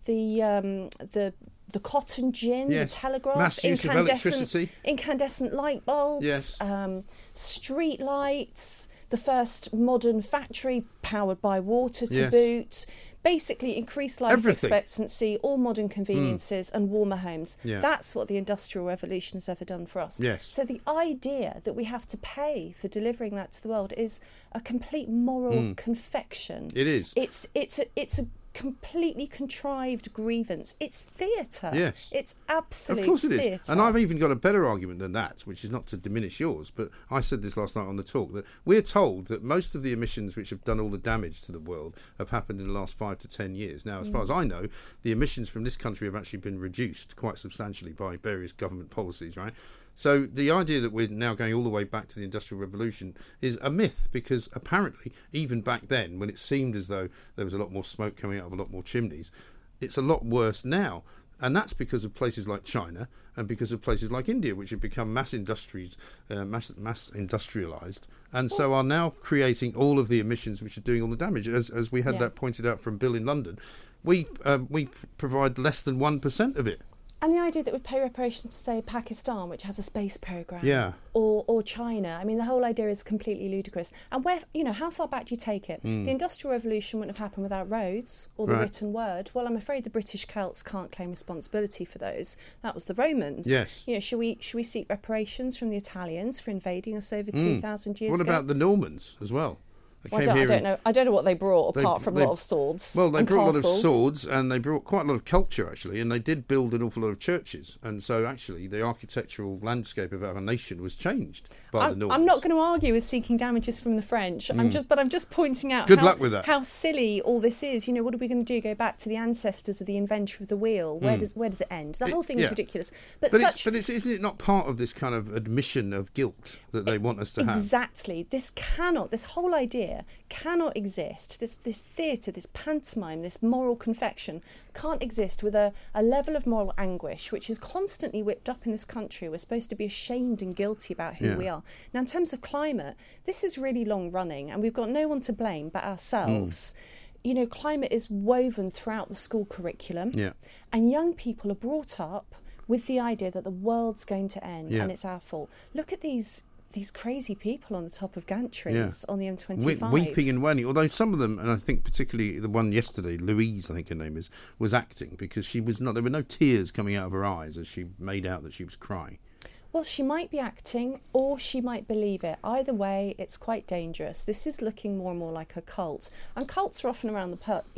cotton gin, the telegraph, mass use of electricity, incandescent light bulbs, street lights, the first modern factory powered by water to boot. Basically, increased life expectancy, all modern conveniences, and warmer homes. Yeah. That's what the Industrial Revolution has ever done for us. Yes. So the idea that we have to pay for delivering that to the world is a complete moral confection. It is. It's a completely contrived grievance. It's theatre. Yes. It's absolute Of course it is. theatre. And I've even got a better argument than that, which is not to diminish yours, but I said this last night on the talk, that we're told that most of the emissions which have done all the damage to the world have happened in the last 5 to 10 years. Now, as far as I know, the emissions from this country have actually been reduced quite substantially by various government policies, right? So the idea that we're now going all the way back to the Industrial Revolution is a myth, because apparently even back then, when it seemed as though there was a lot more smoke coming out of a lot more chimneys, it's a lot worse now. And that's because of places like China and because of places like India, which have become mass industrialised, and so are now creating all of the emissions which are doing all the damage. As we had that pointed out from Bill in London, we provide less than 1% of it. And the idea that we'd pay reparations to, say, Pakistan, which has a space programme, or China. I mean, the whole idea is completely ludicrous. And how far back do you take it? The Industrial Revolution wouldn't have happened without roads or the written word. Well, I'm afraid the British Celts can't claim responsibility for those. That was the Romans. Yes. Should we seek reparations from the Italians for invading us over 2,000 years ago? What about the Normans as well? I don't know what they brought apart from a lot of swords. Well, they brought castles. a lot of swords, and they brought quite a lot of culture, actually, and they did build an awful lot of churches. And so, actually, the architectural landscape of our nation was changed by the Normans. I'm not going to argue with seeking damages from the French. I'm just pointing out Good luck with that. How silly all this is. What are we going to do? Go back to the ancestors of the inventor of the wheel? Where does it end? The whole thing is ridiculous. Isn't it not part of this kind of admission of guilt that they want us to have? Exactly. This whole idea cannot exist. This theatre, this pantomime, this moral confection can't exist with a level of moral anguish which is constantly whipped up in this country. We're supposed to be ashamed and guilty about who we are. Now, in terms of climate, this is really long running, and we've got no one to blame but ourselves. Climate is woven throughout the school curriculum, and young people are brought up with the idea that the world's going to end and it's our fault. Look at these crazy people on the top of gantries on the M25. Weeping and wailing, although some of them, and I think particularly the one yesterday, Louise, I think her name is, was acting, because she was not. There were no tears coming out of her eyes as she made out that she was crying. Well, she might be acting, or she might believe it. Either way, it's quite dangerous. This is looking more and more like a cult, and cults are often around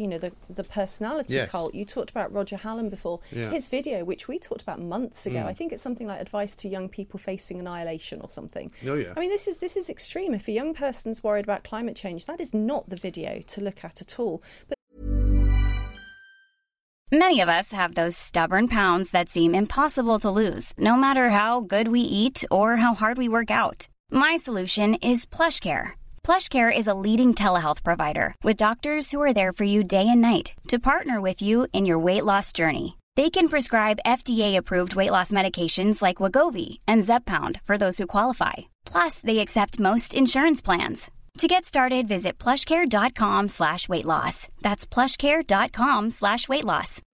the personality cult. You talked about Roger Hallam before. His video, which we talked about months ago, I think it's something like advice to young people facing annihilation or something. Oh yeah. I mean, this is extreme. If a young person's worried about climate change, that is not the video to look at all. But many of us have those stubborn pounds that seem impossible to lose, no matter how good we eat or how hard we work out. My solution is PlushCare. PlushCare is a leading telehealth provider with doctors who are there for you day and night to partner with you in your weight loss journey. They can prescribe FDA-approved weight loss medications like Wegovy and Zepbound for those who qualify. Plus, they accept most insurance plans. To get started, visit plushcare.com/weightloss. That's plushcare.com/weightloss.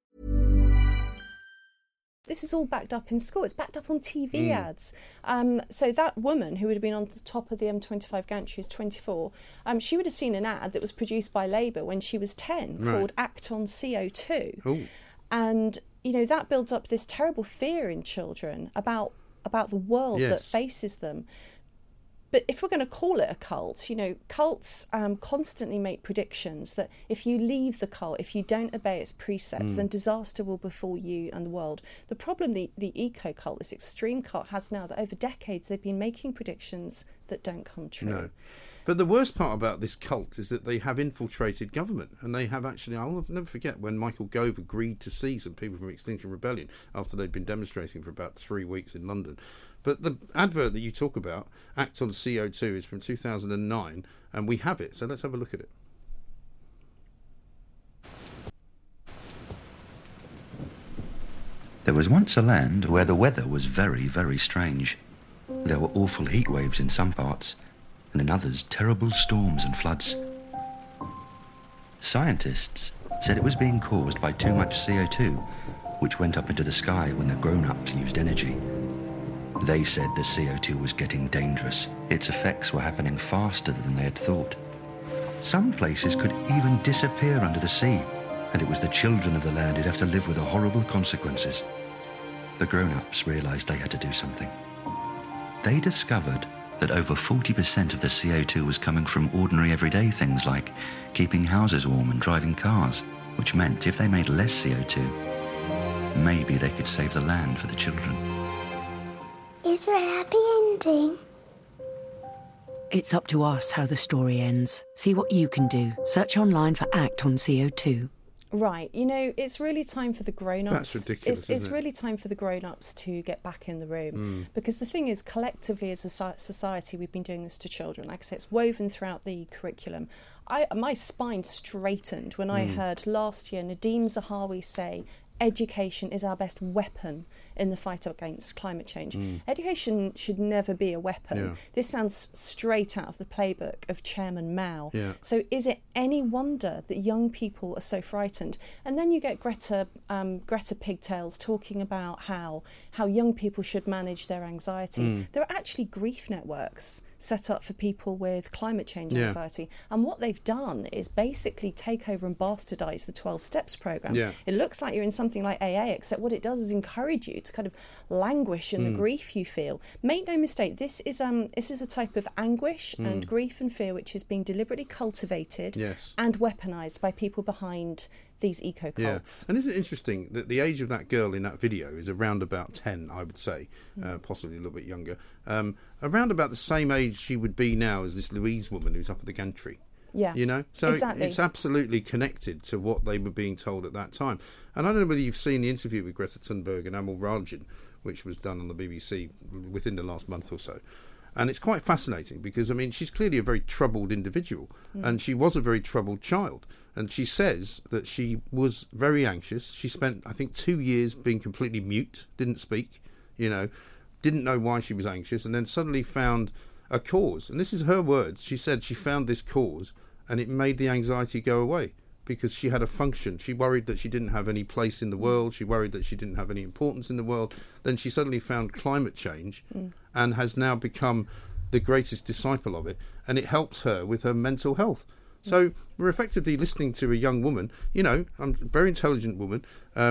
This is all backed up in school. It's backed up on TV ads. So that woman who would have been on the top of the M25 gantry is 24. She would have seen an ad that was produced by Labour when she was 10 called Act on CO2. Ooh. And, that builds up this terrible fear in children about the world that faces them. But if we're going to call it a cult, cults constantly make predictions that if you leave the cult, if you don't obey its precepts, then disaster will befall you and the world. The problem the eco-cult, this extreme cult, has now that over decades they've been making predictions that don't come true. No. But the worst part about this cult is that they have infiltrated government, and they have actually, I'll never forget when Michael Gove agreed to see some people from Extinction Rebellion after they'd been demonstrating for about 3 weeks in London. But the advert that you talk about, Act on CO2, is from 2009, and we have it. So let's have a look at it. There was once a land where the weather was very, very strange. There were awful heat waves in some parts, and in others terrible storms and floods. Scientists said it was being caused by too much CO2, which went up into the sky when the grown-ups used energy. They said the CO2 was getting dangerous. Its effects were happening faster than they had thought. Some places could even disappear under the sea, and it was the children of the land who'd have to live with the horrible consequences. The grown-ups realized they had to do something. They discovered that over 40% of the CO2 was coming from ordinary everyday things like keeping houses warm and driving cars, which meant if they made less CO2, maybe they could save the land for the children. Is there a happy ending? It's up to us how the story ends. See what you can do. Search online for ACT on CO2. Right, you know, it's really time for the grown-ups. That's ridiculous, It's isn't it? really time for the grown-ups to get back in the room. Because the thing is, collectively as a society, we've been doing this to children. Like I say, it's woven throughout the curriculum. My spine straightened when I heard last year Nadeem Zahawi say, education is our best weapon in the fight against climate change. Education should never be a weapon. Yeah. This sounds straight out of the playbook of Chairman Mao. Yeah. So is it any wonder that young people are so frightened? And then you get Greta Pigtails talking about how young people should manage their anxiety. There are actually grief networks set up for people with climate change anxiety. And what they've done is basically take over and bastardise the 12 Steps programme. Yeah. It looks like you're in something like AA, except what it does is encourage you to kind of languish in the grief you feel. Make no mistake, this is a type of anguish and grief and fear which is being deliberately cultivated and weaponised by people behind these eco-cults. And isn't it interesting that the age of that girl in that video is around about 10, I would say, possibly a little bit younger, around about the same age she would be now as this Louise woman who's up at the gantry. Yeah, you know, so exactly. It's absolutely connected to what they were being told at that time. And I don't know whether you've seen the interview with Greta Thunberg and Amal Rajan, which was done on the BBC within the last month or so. And it's quite fascinating because, I mean, she's clearly a very troubled individual and she was a very troubled child. And she says that she was very anxious. She spent, I think, 2 years being completely mute, didn't speak, you know, didn't know why she was anxious, and then suddenly found a cause. And this is her words. She said she found this cause and it made the anxiety go away because she had a function. She worried that she didn't have any place in the world. She worried that she didn't have any importance in the world. Then she suddenly found climate change and has now become the greatest disciple of it. And it helps her with her mental health. So we're effectively listening to a young woman, you know, a very intelligent woman,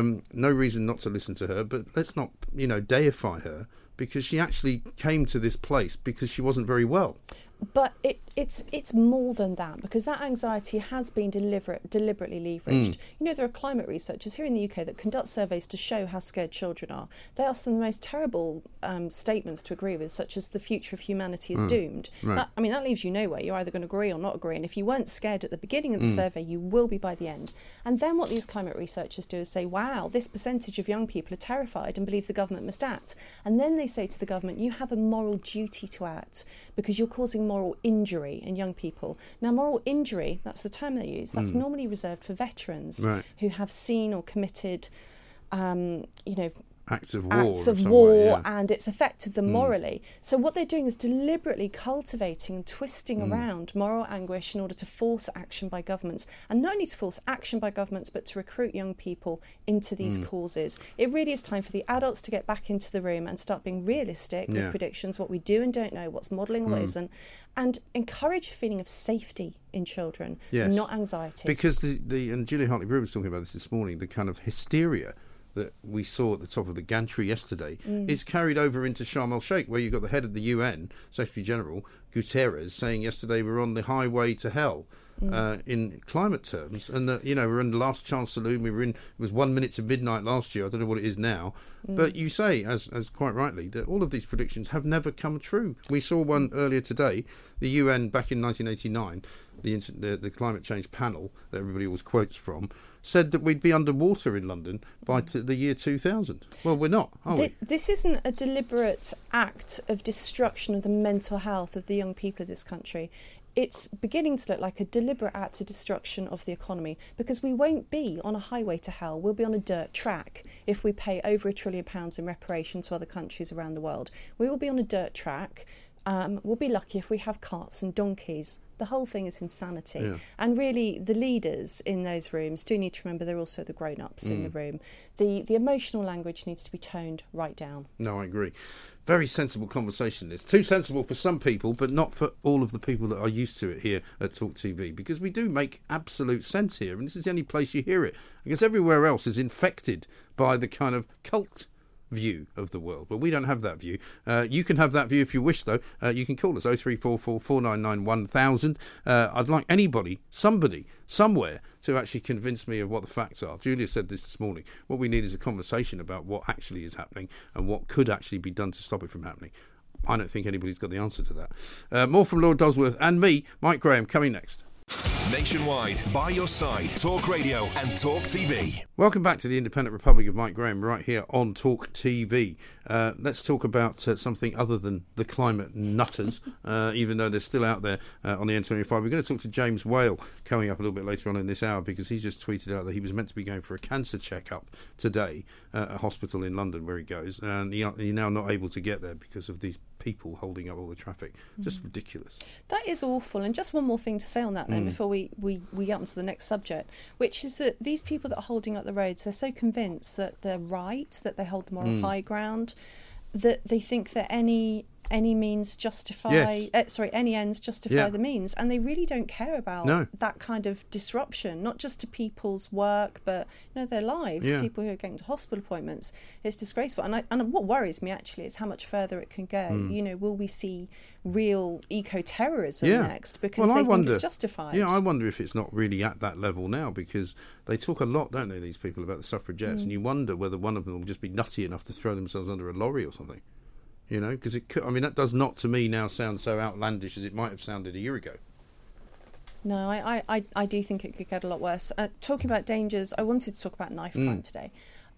no reason not to listen to her, but let's not, you know, deify her because she actually came to this place because she wasn't very well. But it's more than that, because that anxiety has been deliberately leveraged. You know, there are climate researchers here in the UK that conduct surveys to show how scared children are. They ask them the most terrible statements to agree with, such as the future of humanity is doomed. Right. That leaves you nowhere. You're either going to agree or not agree. And if you weren't scared at the beginning of the survey, you will be by the end. And then what these climate researchers do is say, wow, this percentage of young people are terrified and believe the government must act. And then they say to the government, you have a moral duty to act because you're causing moral injury in young people. Now, moral injury, that's the term they use, that's normally reserved for veterans who have seen or committed, acts of war, and it's affected them morally. So what they're doing is deliberately cultivating and twisting around moral anguish in order to force action by governments, and not only to force action by governments but to recruit young people into these causes. It really is time for the adults to get back into the room and start being realistic with predictions, what we do and don't know, what's modelling and what isn't, and encourage a feeling of safety in children, not anxiety. Because and Julia Hartley-Brewer was talking about this morning, the kind of hysteria that we saw at the top of the gantry yesterday is carried over into Sharm el-Sheikh, where you've got the head of the UN, Secretary General, Guterres, saying yesterday we're on the highway to hell in climate terms, and that, you know, we're in the last chance saloon. It was 1 minute to midnight last year. I don't know what it is now, but you say, as quite rightly, that all of these predictions have never come true. We saw one earlier today. The UN back in 1989, the climate change panel that everybody always quotes from, said that we'd be underwater in London by the year 2000. Well, we're not, are we? This isn't a deliberate act of destruction of the mental health of the young people of this country. it's beginning to look like a deliberate act of destruction of the economy, because we won't be on a highway to hell. We'll be on a dirt track if we pay over £1 trillion in reparation to other countries around the world. We will be on a dirt track. We'll be lucky if we have carts and donkeys. The whole thing is insanity. Yeah. And really, the leaders in those rooms do need to remember they're also the grown-ups in the room. The emotional language needs to be toned right down. No, I agree. Very sensible conversation. It's too sensible for some people, but not for all of the people that are used to it here at Talk TV, because we do make absolute sense here, and this is the only place you hear it. Because everywhere else is infected by the kind of cult view of the world, but we don't have that view. You can have that view if you wish, though. You can call us 0344 499 1000. I'd like anybody, somebody, somewhere to actually convince me of what the facts are. Julia said this morning. What we need is a conversation about what actually is happening and what could actually be done to stop it from happening. I don't think anybody's got the answer to that. More from Laura Dosworth and me, Mike Graham, coming next. Nationwide, by your side, Talk Radio and Talk TV. Welcome back to the Independent Republic of Mike Graham, right here on Talk TV. Let's talk about something other than the climate nutters, even though they're still out there on the N25. We're going to talk to James Whale coming up a little bit later on in this hour, because he just tweeted out that he was meant to be going for a cancer checkup today at a hospital in London where he goes, and he's now not able to get there because of these people holding up all the traffic. Just ridiculous. That is awful. And just one more thing to say on that then before we get on to the next subject, which is that these people that are holding up the roads, they're so convinced that they're right, that they hold the moral high ground, that they think that any means justify any ends justify the means, and they really don't care about that kind of disruption, not just to people's work, but their lives. People who are getting to hospital appointments. It's disgraceful, and what worries me actually is how much further it can go. Will we see real eco-terrorism next because they think it's justified? I wonder if it's not really at that level now, because they talk a lot, don't they, these people, about the suffragettes, and you wonder whether one of them will just be nutty enough to throw themselves under a lorry or something. Because it could, that does not to me now sound so outlandish as it might have sounded a year ago. No, I do think it could get a lot worse. Talking about dangers, I wanted to talk about knife crime today.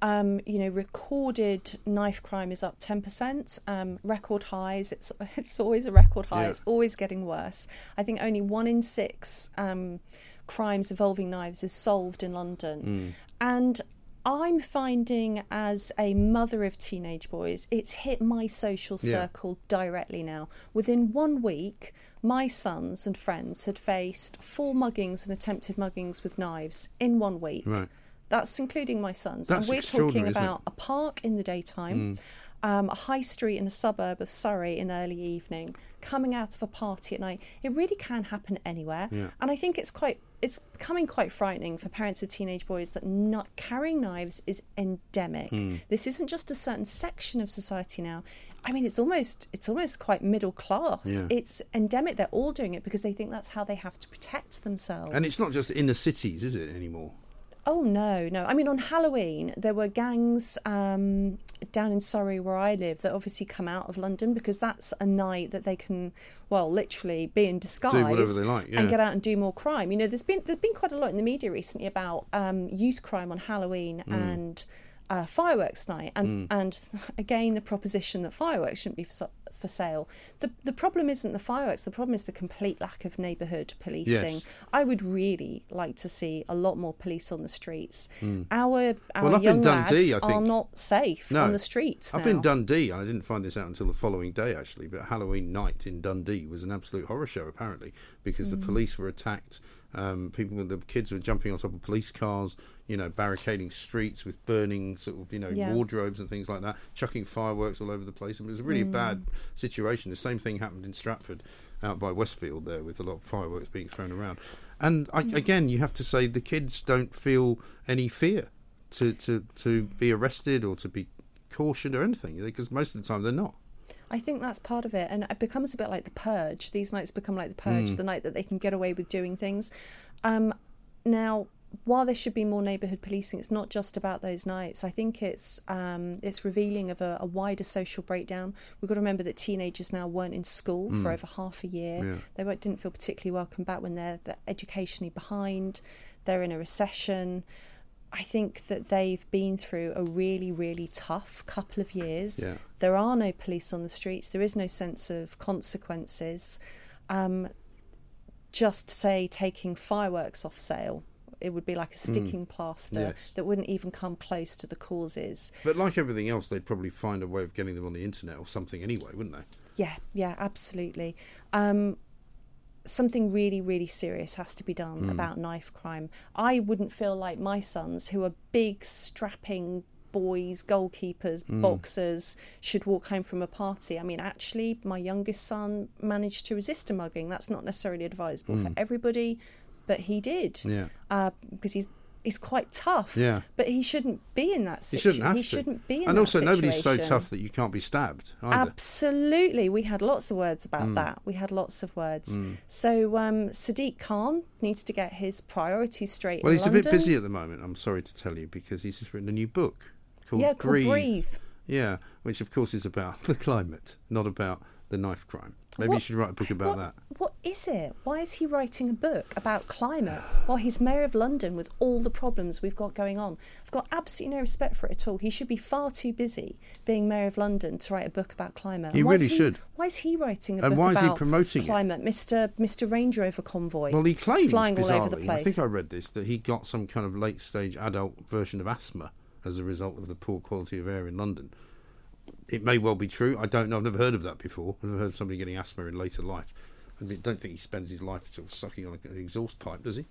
Recorded knife crime is up 10%, record highs. It's always a record high. It's always getting worse. I think only 1 in 6 crimes involving knives is solved in London. And I'm finding, as a mother of teenage boys, it's hit my social circle directly now. Within 1 week, my sons and friends had faced 4 muggings and attempted muggings with knives in 1 week. Right. That's including my sons. That's and we're talking about a park in the daytime, a high street in a suburb of Surrey in early evening, coming out of a party at night. It really can happen anywhere. And I think it's becoming quite frightening for parents of teenage boys that not carrying knives is endemic. This isn't just a certain section of society now. It's almost quite middle class. It's endemic. They're all doing it because they think that's how they have to protect themselves. And it's not just in the cities, is it, anymore? Oh, no. On Halloween, there were gangs down in Surrey where I live that obviously come out of London because that's a night that they can, literally be in disguise. Do whatever they like, and get out and do more crime. There's been quite a lot in the media recently about youth crime on Halloween and fireworks night. And again, the proposition that fireworks shouldn't be for sale. The problem isn't the fireworks, the problem is the complete lack of neighbourhood policing. I would really like to see a lot more police on the streets. Our young lads are not safe on the streets now. Up in Dundee, I didn't find this out until the following day actually, but Halloween night in Dundee was an absolute horror show apparently, because the police were attacked. The kids were jumping on top of police cars, barricading streets with burning wardrobes and things like that, chucking fireworks all over the place. It was a really bad situation. The same thing happened in Stratford, out by Westfield there, with a lot of fireworks being thrown around. And again, you have to say the kids don't feel any fear to be arrested or to be cautioned or anything, because most of the time they're not. I think that's part of it, and it becomes a bit like the Purge. These nights become like the Purge, the night that they can get away with doing things. Now, while there should be more neighbourhood policing, it's not just about those nights. I think it's revealing of a wider social breakdown. We've got to remember that teenagers now weren't in school for over half a year. They didn't feel particularly welcome back when they're educationally behind. They're in a recession. I think that they've been through a really, really tough couple of years. There are no police on the streets. There is no sense of consequences. just, say, taking fireworks off sale. It would be like a sticking plaster that wouldn't even come close to the causes. But like everything else, they'd probably find a way of getting them on the internet or something anyway, wouldn't they? Yeah, absolutely. Something really, really serious has to be done about knife crime. I wouldn't feel like my sons, who are big, strapping boys, goalkeepers, boxers, should walk home from a party. I mean, actually, my youngest son managed to resist a mugging. That's not necessarily advisable for everybody, but he did. Because he's quite tough. Yeah. But he shouldn't be in that situation. He shouldn't be in that situation. And also, nobody's so tough that you can't be stabbed either. Absolutely. We had lots of words about that. We had lots of words. So Sadiq Khan needs to get his priorities straight in London. Well, he's a bit busy at the moment, I'm sorry to tell you, because he's just written a new book called Breathe. Yeah, which of course is about the climate, not about the knife crime. Maybe you should write a book about that. What is it? Why is he writing a book about climate while he's Mayor of London with all the problems we've got going on? I've got absolutely no respect for it at all. He should be far too busy being Mayor of London to write a book about climate. He really should. Why is he writing a book about climate? And why is he promoting climate? Mr. Range Rover convoy. Well, he claims, flying bizarrely, all over the place. I think I read this, that he got some kind of late-stage adult version of asthma as a result of the poor quality of air in London. It may well be true. I don't know. I've never heard of that before. I've never heard of somebody getting asthma in later life. I don't think he spends his life sort of sucking on an exhaust pipe, does he?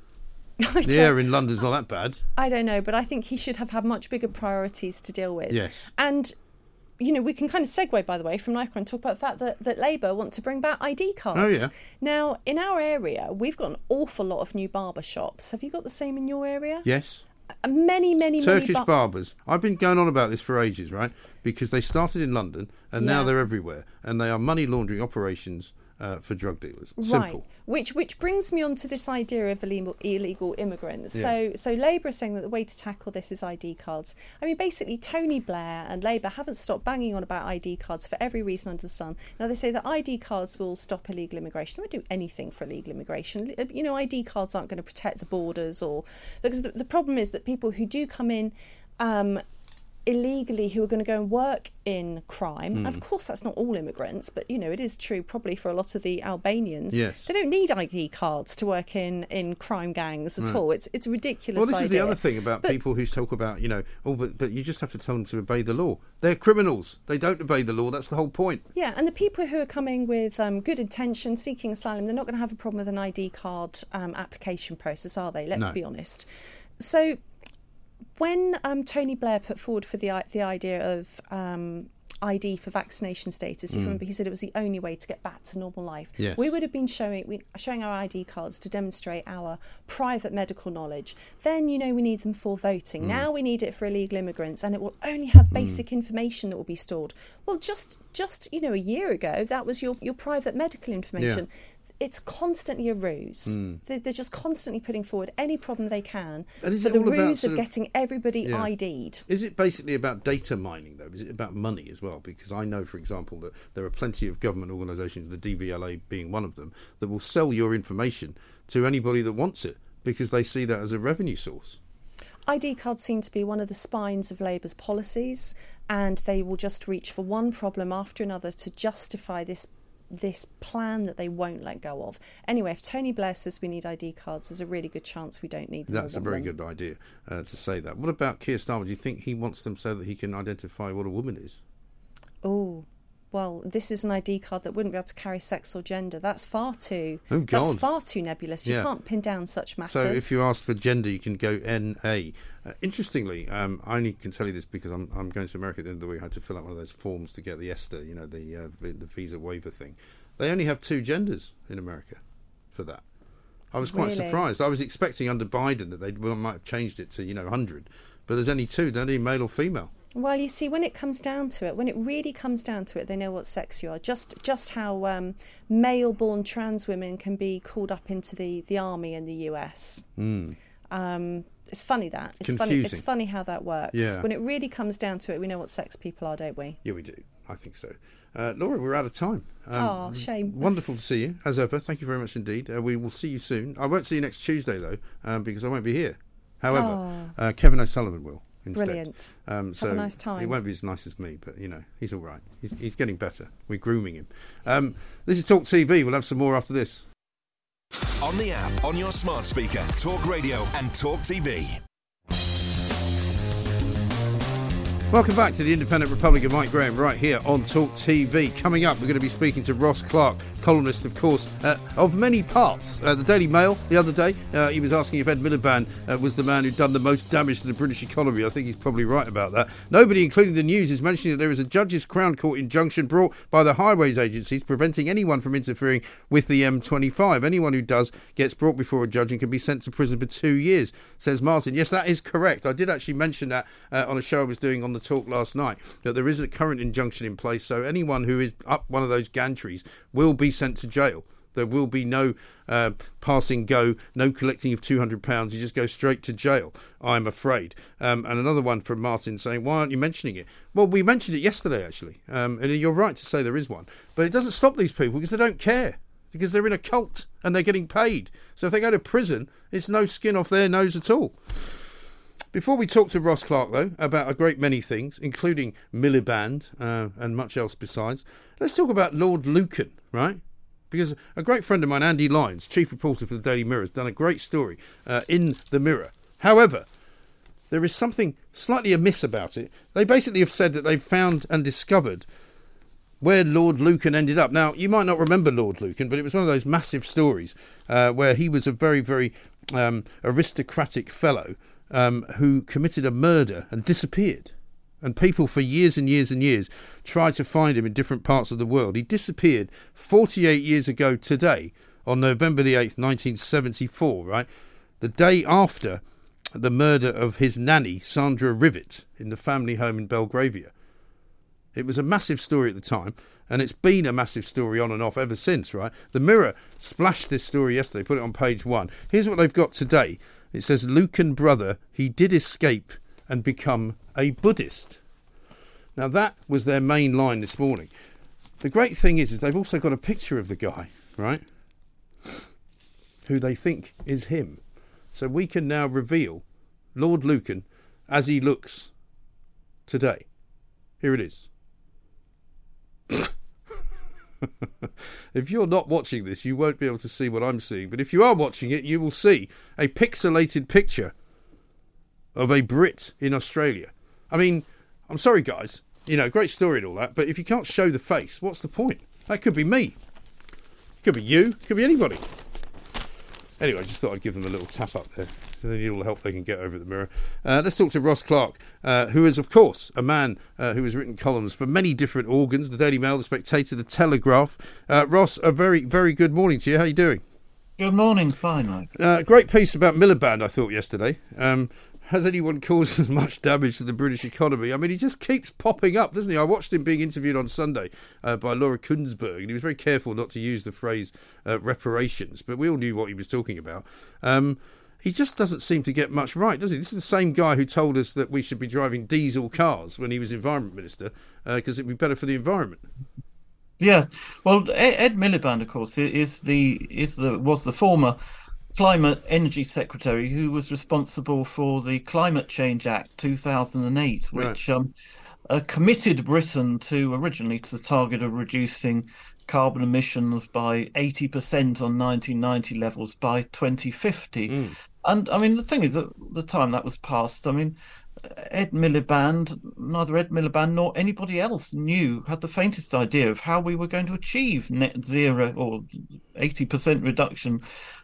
The air in London's not that bad. I don't know, but I think he should have had much bigger priorities to deal with. Yes. And, you know, we can kind of segue, by the way, from knife crime, talk about the fact that Labour want to bring back ID cards. Oh, yeah. Now, in our area, we've got an awful lot of new barber shops. Have you got the same in your area? Yes. Many Turkish barbers. I've been going on about this for ages, right? Because they started in London and now they're everywhere, and they are money laundering operations for drug dealers. Simple. Right. Which brings me on to this idea of illegal immigrants. Yeah. So Labour are saying that the way to tackle this is ID cards. I mean, basically, Tony Blair and Labour haven't stopped banging on about ID cards for every reason under the sun. Now, they say that ID cards will stop illegal immigration. They won't do anything for illegal immigration. You know, ID cards aren't going to protect the borders, because the problem is that people who do come in illegally, who are going to go and work in crime. Of course, that's not all immigrants, but, you know, it is true probably for a lot of the Albanians. Yes. They don't need ID cards to work in crime gangs at all. It's a ridiculous idea. Well, this is the other thing about people who talk about, you know, but you just have to tell them to obey the law. They're criminals. They don't obey the law. That's the whole point. Yeah, and the people who are coming with good intention, seeking asylum, they're not going to have a problem with an ID card application process, are they? Let's be honest. So when Tony Blair put forward for the idea of ID for vaccination status, if you remember, he said it was the only way to get back to normal life. Yes. We would have been showing our ID cards to demonstrate our private medical knowledge. Then, you know, we need them for voting. Now we need it for illegal immigrants, and it will only have basic information that will be stored. Well, just you know, a year ago, that was your private medical information. Yeah. It's constantly a ruse. They're just constantly putting forward any problem they can for the ruse of getting everybody ID'd. Is it basically about data mining, though? Is it about money as well? Because I know, for example, that there are plenty of government organisations, the DVLA being one of them, that will sell your information to anybody that wants it because they see that as a revenue source. ID cards seem to be one of the spines of Labour's policies, and they will just reach for one problem after another to justify this plan that they won't let go of. Anyway, if Tony Blair says we need ID cards, there's a really good chance we don't need them. That's a very good idea to say that. What about Keir Starmer? Do you think he wants them so that he can identify what a woman is? Oh, well, this is an ID card that wouldn't be able to carry sex or gender. That's far too That's far too nebulous. You can't pin down such matters. So if you ask for gender, you can go NA. Interestingly, I only can tell you this because I'm going to America at the end of the week. I had to fill out one of those forms to get the ESTA, you know, the visa waiver thing. They only have 2 genders in America for that. I was quite surprised. I was expecting under Biden that they might have changed it to, you know, 100. But there's only 2, don't they, male or female? Well, you see, when it comes down to it, when it really comes down to it, they know what sex you are. Just how male-born trans women can be called up into the army in the US. It's funny that. It's funny how that works. Yeah. When it really comes down to it, we know what sex people are, don't we? Yeah, we do. I think so. Laura, we're out of time. Shame. Wonderful to see you, as ever. Thank you very much indeed. We will see you soon. I won't see you next Tuesday, though, because I won't be here. However, Kevin O'Sullivan will instead. Brilliant. So have a nice time. He won't be as nice as me, but, you know, he's all right. He's getting better. We're grooming him. This is Talk TV. We'll have some more after this. on the app, on your smart speaker, Talk Radio and Talk TV. Welcome back to the Independent Republic of Mike Graham right here on Talk TV. Coming up, we're going to be speaking to Ross Clark, columnist, of course, of many parts. The Daily Mail the other day, he was asking if Ed Miliband was the man who'd done the most damage to the British economy. I think he's probably right about that. Nobody, including the news, is mentioning that there is a Judges Crown Court injunction brought by the highways agencies preventing anyone from interfering with the M25. Anyone who does gets brought before a judge and can be sent to prison for 2 years, says Martin. Yes, that is correct. I did actually mention that on a show I was doing on the Talk last night, that there is a current injunction in place, so anyone who is up one of those gantries will be sent to jail. There will be no passing go, no collecting of £200. You just go straight to jail, I'm afraid. And another one from Martin saying, why aren't you mentioning it? Well, we mentioned it yesterday, actually. And you're right to say there is one. But it doesn't stop these people because they don't care. Because they're in a cult and they're getting paid. So if they go to prison, it's no skin off their nose at all. Before we talk to Ross Clark, though, about a great many things, including Miliband and much else besides, let's talk about Lord Lucan, right? Because a great friend of mine, Andy Lyons, chief reporter for the Daily Mirror, has done a great story in the Mirror. However, there is something slightly amiss about it. They basically have said that they've found and discovered where Lord Lucan ended up. Now, you might not remember Lord Lucan, but it was one of those massive stories where he was a very, very aristocratic fellow who committed a murder and disappeared. And people for years and years and years tried to find him in different parts of the world. He disappeared 48 years ago today, on November the 8th, 1974, right? The day after the murder of his nanny, Sandra Rivet, in the family home in Belgravia. It was a massive story at the time, and it's been a massive story on and off ever since, right? The Mirror splashed this story yesterday, put it on page 1. Here's what they've got today. It says, Lucan brother, he did escape and become a Buddhist. Now, that was their main line this morning. The great thing is they've also got a picture of the guy, right, who they think is him. So we can now reveal Lord Lucan as he looks today. Here it is. If you're not watching this, you won't be able to see what I'm seeing. But if you are watching it, you will see a pixelated picture of a Brit in Australia. I mean, I'm sorry, guys. You know, great story and all that. But if you can't show the face, what's the point? That could be me. It could be you. It could be anybody. Anyway, I just thought I'd give them a little tap up there. They need all the help they can get over at the Mirror. Let's talk to Ross Clark, who is, of course, a man who has written columns for many different organs, the Daily Mail, the Spectator, the Telegraph. Ross, a very, very good morning to you. How are you doing? Good morning. Fine, Mike. Great piece about Miliband, I thought, yesterday. Has anyone caused as much damage to the British economy? I mean, he just keeps popping up, doesn't he? I watched him being interviewed on Sunday by Laura Kuenssberg, and he was very careful not to use the phrase reparations, but we all knew what he was talking about. He just doesn't seem to get much right, does he? This is the same guy who told us that we should be driving diesel cars when he was Environment Minister, because it'd be better for the environment. Yeah, well, Ed Miliband, of course, was the former Climate Energy Secretary who was responsible for the Climate Change Act 2008, which committed Britain originally to the target of reducing carbon emissions by 80% on 1990 levels by 2050. And I mean, the thing is, at the time that was passed, I mean, neither Ed Miliband nor anybody else had the faintest idea of how we were going to achieve net zero or 80% reduction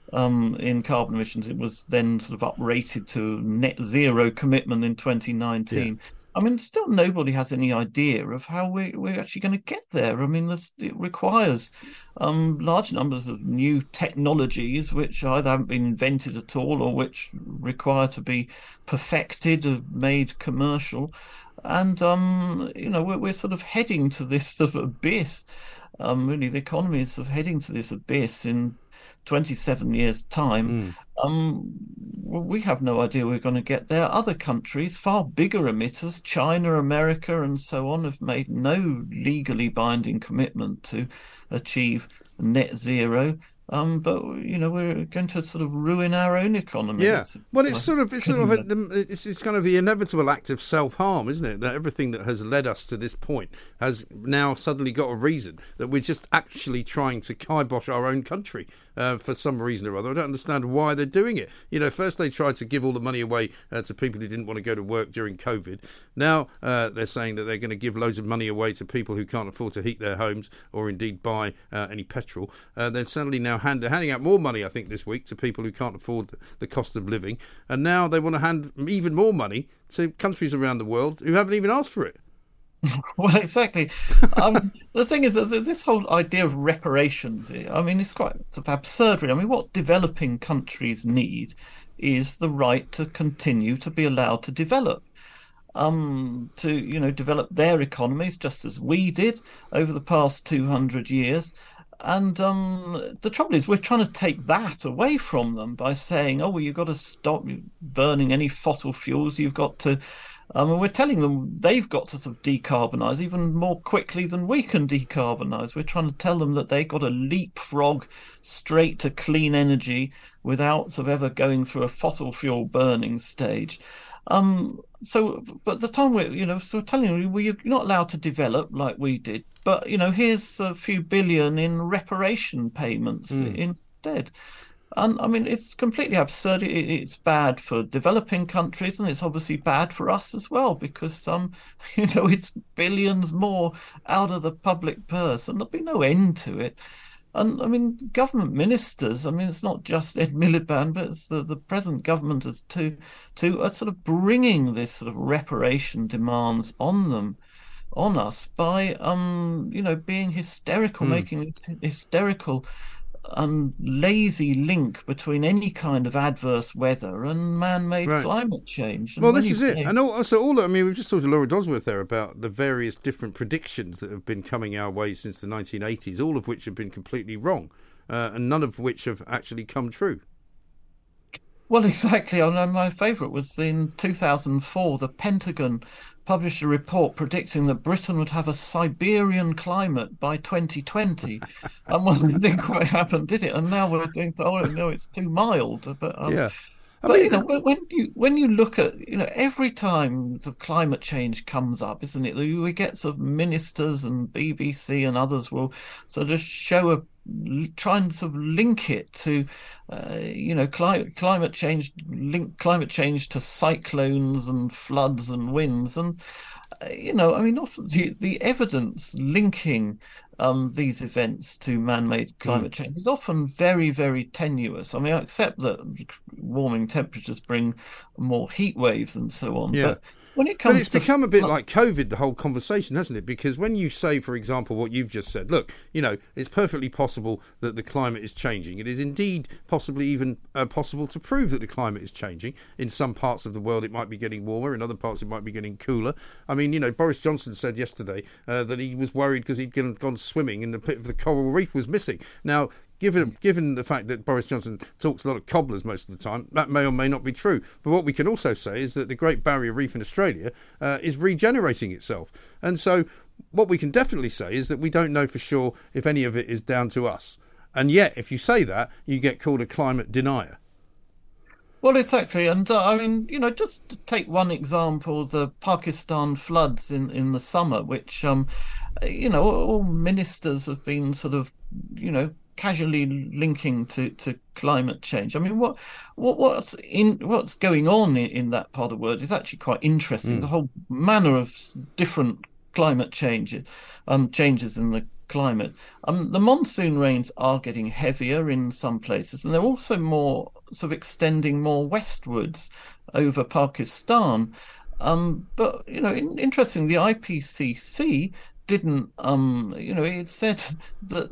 in carbon emissions. It was then sort of uprated to net zero commitment in 2019. Yeah. I mean, still nobody has any idea of how we're actually going to get there. I mean, it requires large numbers of new technologies which either haven't been invented at all or which require to be perfected or made commercial. And, we're sort of heading to this sort of abyss. Really, the economy is sort of heading to this abyss in 27 years' time. We have no idea we're going to get there. Other countries, far bigger emitters, China, America, and so on, have made no legally binding commitment to achieve net zero. But we're going to sort of ruin our own economy. Yeah, well, it's kind of the inevitable act of self-harm, isn't it? That everything that has led us to this point has now suddenly got a reason that we're just actually trying to kibosh our own country. for some reason or other. I don't understand why they're doing it. First they tried to give all the money away to people who didn't want to go to work during COVID. Now they're saying that they're going to give loads of money away to people who can't afford to heat their homes or indeed buy any petrol. They're suddenly now handing out more money, I think, this week to people who can't afford the cost of living. And now they want to hand even more money to countries around the world who haven't even asked for it. Well, exactly. The thing is that this whole idea of reparations, it's quite sort of absurd, really. What developing countries need is the right to continue to be allowed to develop. To develop their economies just as we did over the past 200 years. And the trouble is we're trying to take that away from them by saying, you've got to stop burning any fossil fuels. You've got to... and we're telling them they've got to sort of decarbonise even more quickly than we can decarbonise. We're trying to tell them that they've got to leapfrog straight to clean energy without sort of ever going through a fossil fuel burning stage. But the time we're telling you, you're not allowed to develop like we did, but here's a few billion in reparation payments instead. And it's completely absurd. It's bad for developing countries, and it's obviously bad for us as well, because it's billions more out of the public purse, and there'll be no end to it. And government ministers, it's not just Ed Miliband, but it's the present government as too are sort of bringing this sort of reparation demands on us by being hysterical, making hysterical and lazy link between any kind of adverse weather and man-made climate change. And this is it. And also, we've just talked to Laura Dosworth there about the various different predictions that have been coming our way since the 1980s, all of which have been completely wrong, and none of which have actually come true. Well, exactly. My favourite was in 2004, the Pentagon published a report predicting that Britain would have a Siberian climate by 2020. And it didn't quite happen, did it? And now we're doing, it's too mild. But yeah. When you look at, every time the climate change comes up, isn't it? We get sort of ministers and BBC and others will sort of try and sort of link it to, climate change, link climate change to cyclones and floods and winds. And, often the evidence linking these events to man-made climate change is often very, very tenuous. I accept that warming temperatures bring more heat waves and so on. Yeah. But when it comes it's become a bit like COVID, the whole conversation, hasn't it? Because when you say, for example, what you've just said, look, it's perfectly possible that the climate is changing. It is indeed possibly even possible to prove that the climate is changing. In some parts of the world, it might be getting warmer. In other parts, it might be getting cooler. Boris Johnson said yesterday that he was worried because he'd gone swimming and the pit of the coral reef was missing. Now, Given the fact that Boris Johnson talks a lot of cobblers most of the time, that may or may not be true. But what we can also say is that the Great Barrier Reef in Australia is regenerating itself. And so what we can definitely say is that we don't know for sure if any of it is down to us. And yet, if you say that, you get called a climate denier. Well, exactly. And just to take one example, the Pakistan floods in the summer, which, all ministers have been sort of, casually linking to climate change. What's going on in that part of the world is actually quite interesting. The whole manner of different climate changes in the climate. The monsoon rains are getting heavier in some places, and they're also more sort of extending more westwards over Pakistan. But interesting, the IPCC didn't. It said that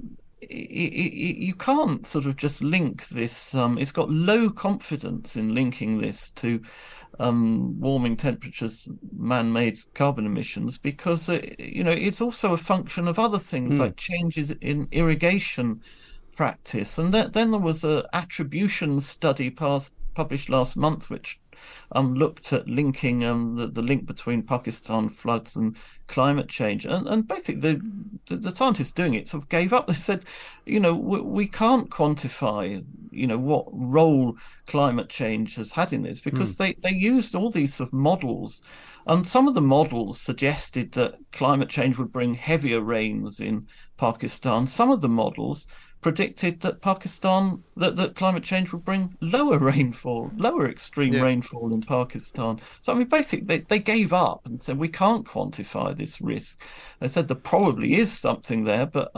you can't sort of just link this. It's got low confidence in linking this to warming temperatures, man-made carbon emissions, because it's also a function of other things like changes in irrigation practice. And then there was an attribution study published last month, which looked at linking the link between Pakistan floods and climate change, and basically the scientists doing it sort of gave up. They said, we can't quantify, what role climate change has had in this, because they used all these sort of models, and some of the models suggested that climate change would bring heavier rains in Pakistan. Some of the models predicted that that climate change would bring lower extreme rainfall in Pakistan. So I mean, basically, they gave up and said we can't quantify this risk. They said there probably is something there, but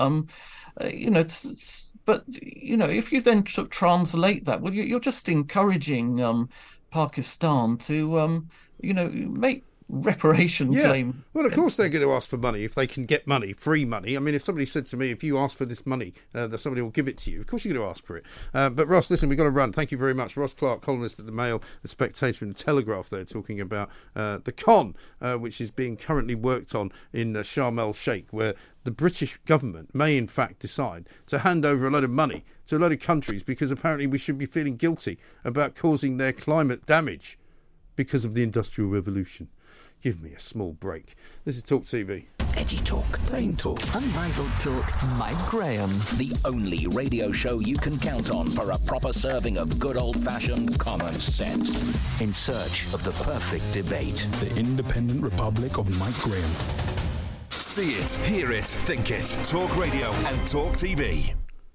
if you then sort of translate that, well, you're just encouraging Pakistan to make reparation claim. Well, of course they're going to ask for money if they can get money, free money. I mean, if somebody said to me, if you ask for this money, that somebody will give it to you, of course you're going to ask for it. But Ross, listen, we've got to run. Thank you very much. Ross Clark, columnist at The Mail, The Spectator and The Telegraph there, talking about the con, which is being currently worked on in Sharm el-Sheikh, where the British government may in fact decide to hand over a load of money to a load of countries because apparently we should be feeling guilty about causing their climate damage because of the Industrial Revolution. Give me a small break. This is Talk TV. Edgy talk, plain talk, unrivaled talk. Mike Graham, the only radio show you can count on for a proper serving of good old-fashioned common sense. In search of the perfect debate. The Independent Republic of Mike Graham. See it, hear it, think it. Talk Radio and Talk TV.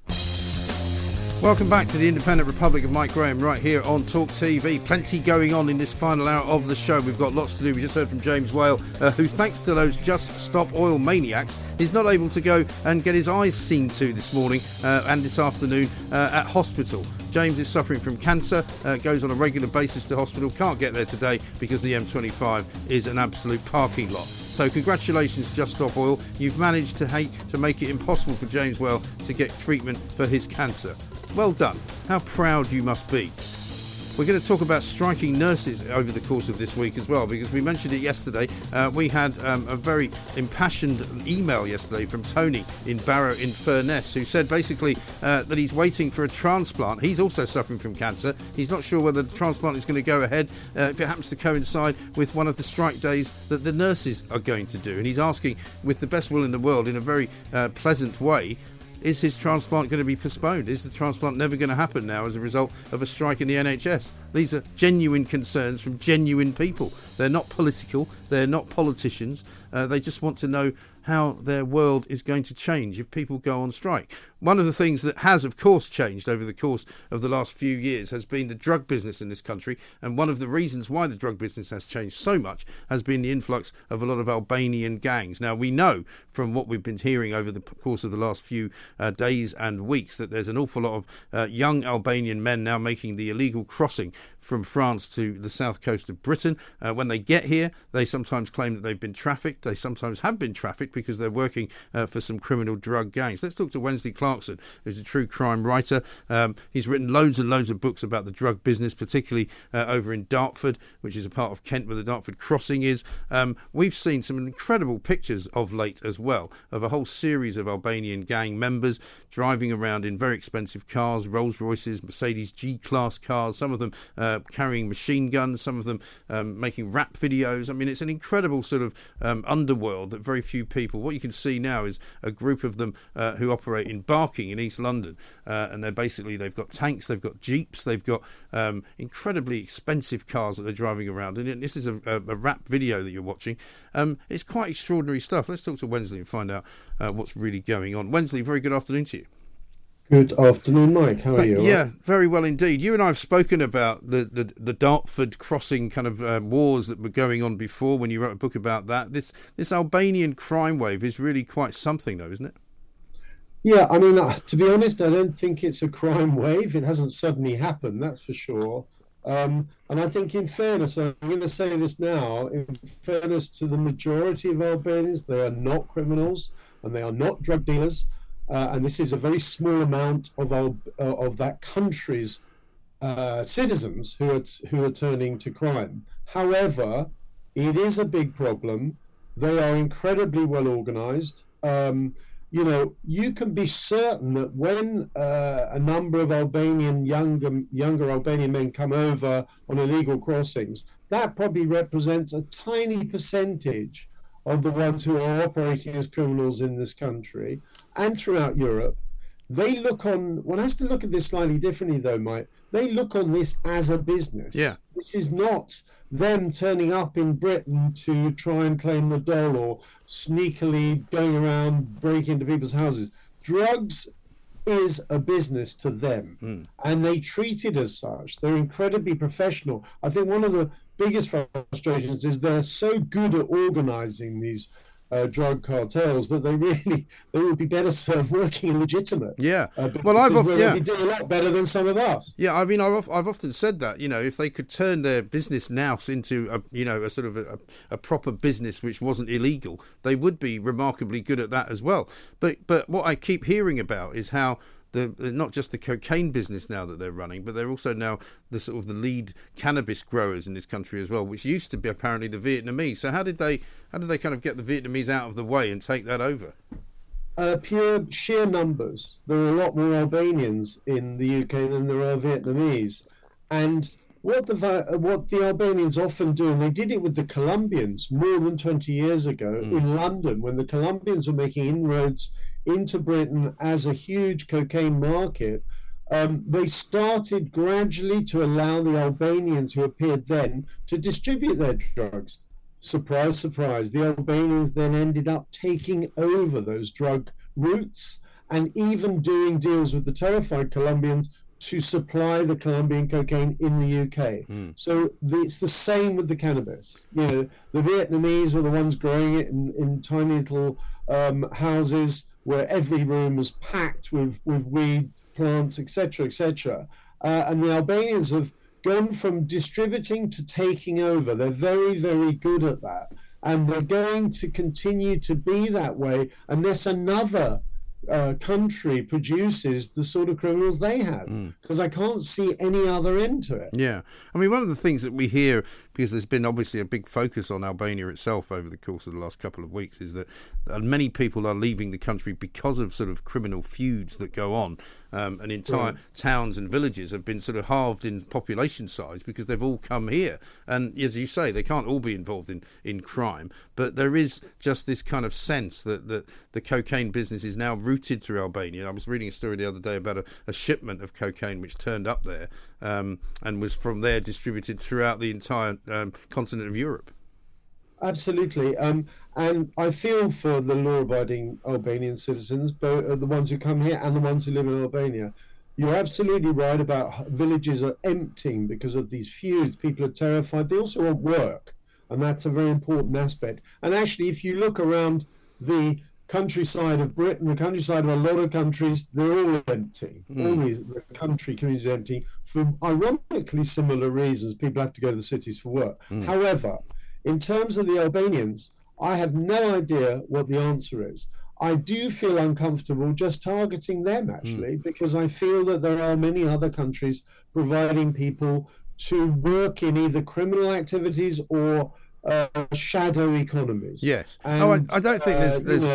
Welcome back to the Independent Republic of Mike Graham right here on Talk TV. Plenty going on in this final hour of the show. We've got lots to do. We just heard from James Whale, who, thanks to those Just Stop Oil maniacs, is not able to go and get his eyes seen to this morning and this afternoon at hospital. James is suffering from cancer, goes on a regular basis to hospital, can't get there today because the M25 is an absolute parking lot. So congratulations, Just Stop Oil. You've managed to make it impossible for James Whale to get treatment for his cancer. Well done. How proud you must be. We're going to talk about striking nurses over the course of this week as well, because we mentioned it yesterday. We had a very impassioned email yesterday from Tony in Barrow in Furness, who said basically that he's waiting for a transplant. He's also suffering from cancer. He's not sure whether the transplant is going to go ahead if it happens to coincide with one of the strike days that the nurses are going to do. And he's asking, with the best will in the world, in a very pleasant way, is his transplant going to be postponed? Is the transplant never going to happen now as a result of a strike in the NHS? These are genuine concerns from genuine people. They're not political. They're not politicians. They just want to know how their world is going to change if people go on strike. One of the things that has, of course, changed over the course of the last few years has been the drug business in this country. And one of the reasons why the drug business has changed so much has been the influx of a lot of Albanian gangs. Now, we know from what we've been hearing over the course of the last few days and weeks that there's an awful lot of young Albanian men now making the illegal crossing from France to the south coast of Britain. When they get here, they sometimes claim that they've been trafficked. They sometimes have been trafficked because they're working for some criminal drug gangs. Let's talk to Wensley Clarkson, who's a true crime writer. He's written loads and loads of books about the drug business, particularly over in Dartford, which is a part of Kent where the Dartford Crossing is. We've seen some incredible pictures of late as well of a whole series of Albanian gang members driving around in very expensive cars, Rolls Royces, Mercedes G-Class cars, some of them carrying machine guns, some of them making rap videos. I mean, it's an incredible sort of underworld that very few people. What you can see now is a group of them who operate in Barking in East London, and they've got tanks, they've got jeeps, they've got incredibly expensive cars that they're driving around. And this is a rap video that you're watching. It's quite extraordinary stuff. Let's talk to Wensley and find out what's really going on. Wensley, very good afternoon to you. Good afternoon, Mike. How are you? Yeah, very well indeed. You and I have spoken about the Dartford Crossing kind of wars that were going on before when you wrote a book about that. This Albanian crime wave is really quite something, though, isn't it? Yeah, I mean, to be honest, I don't think it's a crime wave. It hasn't suddenly happened, that's for sure. And I think, in fairness, I'm going to say this now, in fairness to the majority of Albanians, they are not criminals and they are not drug dealers. And this is a very small amount of that country's citizens who are turning to crime. However, it is a big problem. They are incredibly well organised. You can be certain that when a number of younger Albanian men come over on illegal crossings, that probably represents a tiny percentage of the ones who are operating as criminals in this country and throughout Europe. One has to look at this slightly differently though, Mike. They look on this as a business. Yeah. This is not them turning up in Britain to try and claim the doll or sneakily going around breaking into people's houses. Drugs is a business to them, and they treat it as such. They're incredibly professional. I think one of the biggest frustrations is they're so good at organizing these drug cartels that they would be better served working illegitimate. Yeah, well, I've often be doing a lot better than some of us. Yeah, I mean, I've often said that, if they could turn their business nous into a sort of a proper business which wasn't illegal, they would be remarkably good at that as well. But what I keep hearing about is how not just the cocaine business now that they're running, but they're also now the sort of the lead cannabis growers in this country as well, which used to be apparently the Vietnamese. So how did they kind of get the Vietnamese out of the way and take that over? Pure sheer numbers. There are a lot more Albanians in the UK than there are Vietnamese, and what the Albanians often do, and they did it with the Colombians more than 20 years ago in London, when the Colombians were making inroads into Britain as a huge cocaine market, they started gradually to allow the Albanians who appeared then to distribute their drugs. Surprise, surprise. The Albanians then ended up taking over those drug routes and even doing deals with the terrified Colombians to supply the Colombian cocaine in the UK. So it's the same with the cannabis. The Vietnamese were the ones growing it in tiny little houses where every room was packed with weed plants, etc., etc. And the Albanians have gone from distributing to taking over. They're very, very good at that. And they're going to continue to be that way unless another country produces the sort of criminals they have, because I can't see any other end to it. Yeah, I mean, one of the things that we hear, because there's been obviously a big focus on Albania itself over the course of the last couple of weeks, is that many people are leaving the country because of sort of criminal feuds that go on, and entire towns and villages have been sort of halved in population size because they've all come here. And as you say, they can't all be involved in crime, but there is just this kind of sense that the cocaine business is now routed through Albania. I was reading a story the other day about a shipment of cocaine which turned up there and was from there distributed throughout the entire continent of Europe. Absolutely. And I feel for the law-abiding Albanian citizens, both the ones who come here and the ones who live in Albania. You're absolutely right about villages are emptying because of these feuds. People are terrified. They also want work, and that's a very important aspect. And actually, if you look around the countryside of Britain, the countryside of a lot of countries, they're all empty. All the country communities are empty for ironically similar reasons. People have to go to the cities for work. However, in terms of the Albanians, I have no idea what the answer is. I do feel uncomfortable just targeting them, actually, because I feel that there are many other countries providing people to work in either criminal activities or shadow economies. Yes. And, I don't think there's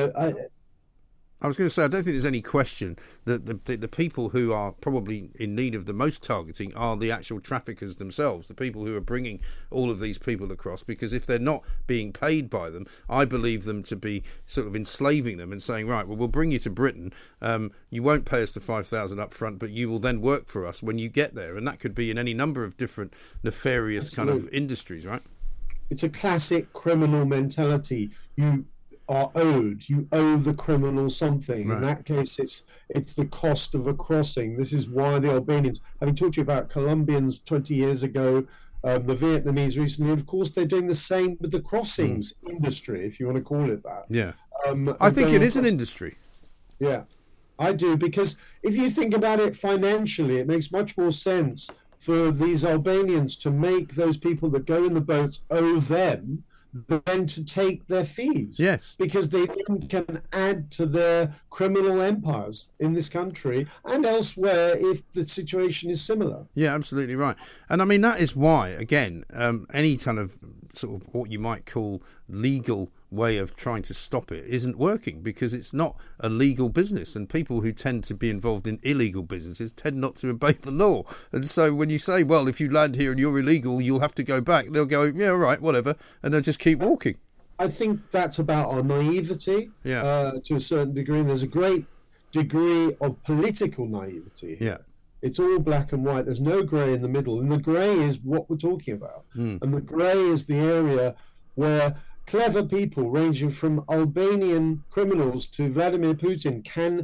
I was going to say, I don't think there's any question that the people who are probably in need of the most targeting are the actual traffickers themselves, the people who are bringing all of these people across, because if they're not being paid by them, I believe them to be sort of enslaving them and saying, right, well, we'll bring you to Britain, you won't pay us the $5,000 up front, but you will then work for us when you get there. And that could be in any number of different nefarious kind of industries, right? It's a classic criminal mentality. You are owed. You owe the criminal something. Right. In that case, it's the cost of a crossing. This is why the Albanians, having talked to you about Colombians 20 years ago, the Vietnamese recently, of course, they're doing the same with the crossings industry, if you want to call it that. Yeah. I think it is an industry. Yeah, I do, because if you think about it financially, it makes much more sense for these Albanians to make those people that go in the boats owe them than to take their fees. Yes. Because they then can add to their criminal empires in this country and elsewhere if the situation is similar. Yeah, absolutely right. And I mean, that is why, again, any kind of sort of what you might call legal way of trying to stop it isn't working, because it's not a legal business, and people who tend to be involved in illegal businesses tend not to obey the law. And so when you say, well, if you land here and you're illegal, you'll have to go back, they'll go, yeah, all right, whatever, and they'll just keep walking. I think that's about our naivety to a certain degree. And there's a great degree of political naivety here. Yeah. It's all black and white. There's no grey in the middle. And the grey is what we're talking about. And the grey is the area where clever people ranging from Albanian criminals to Vladimir Putin can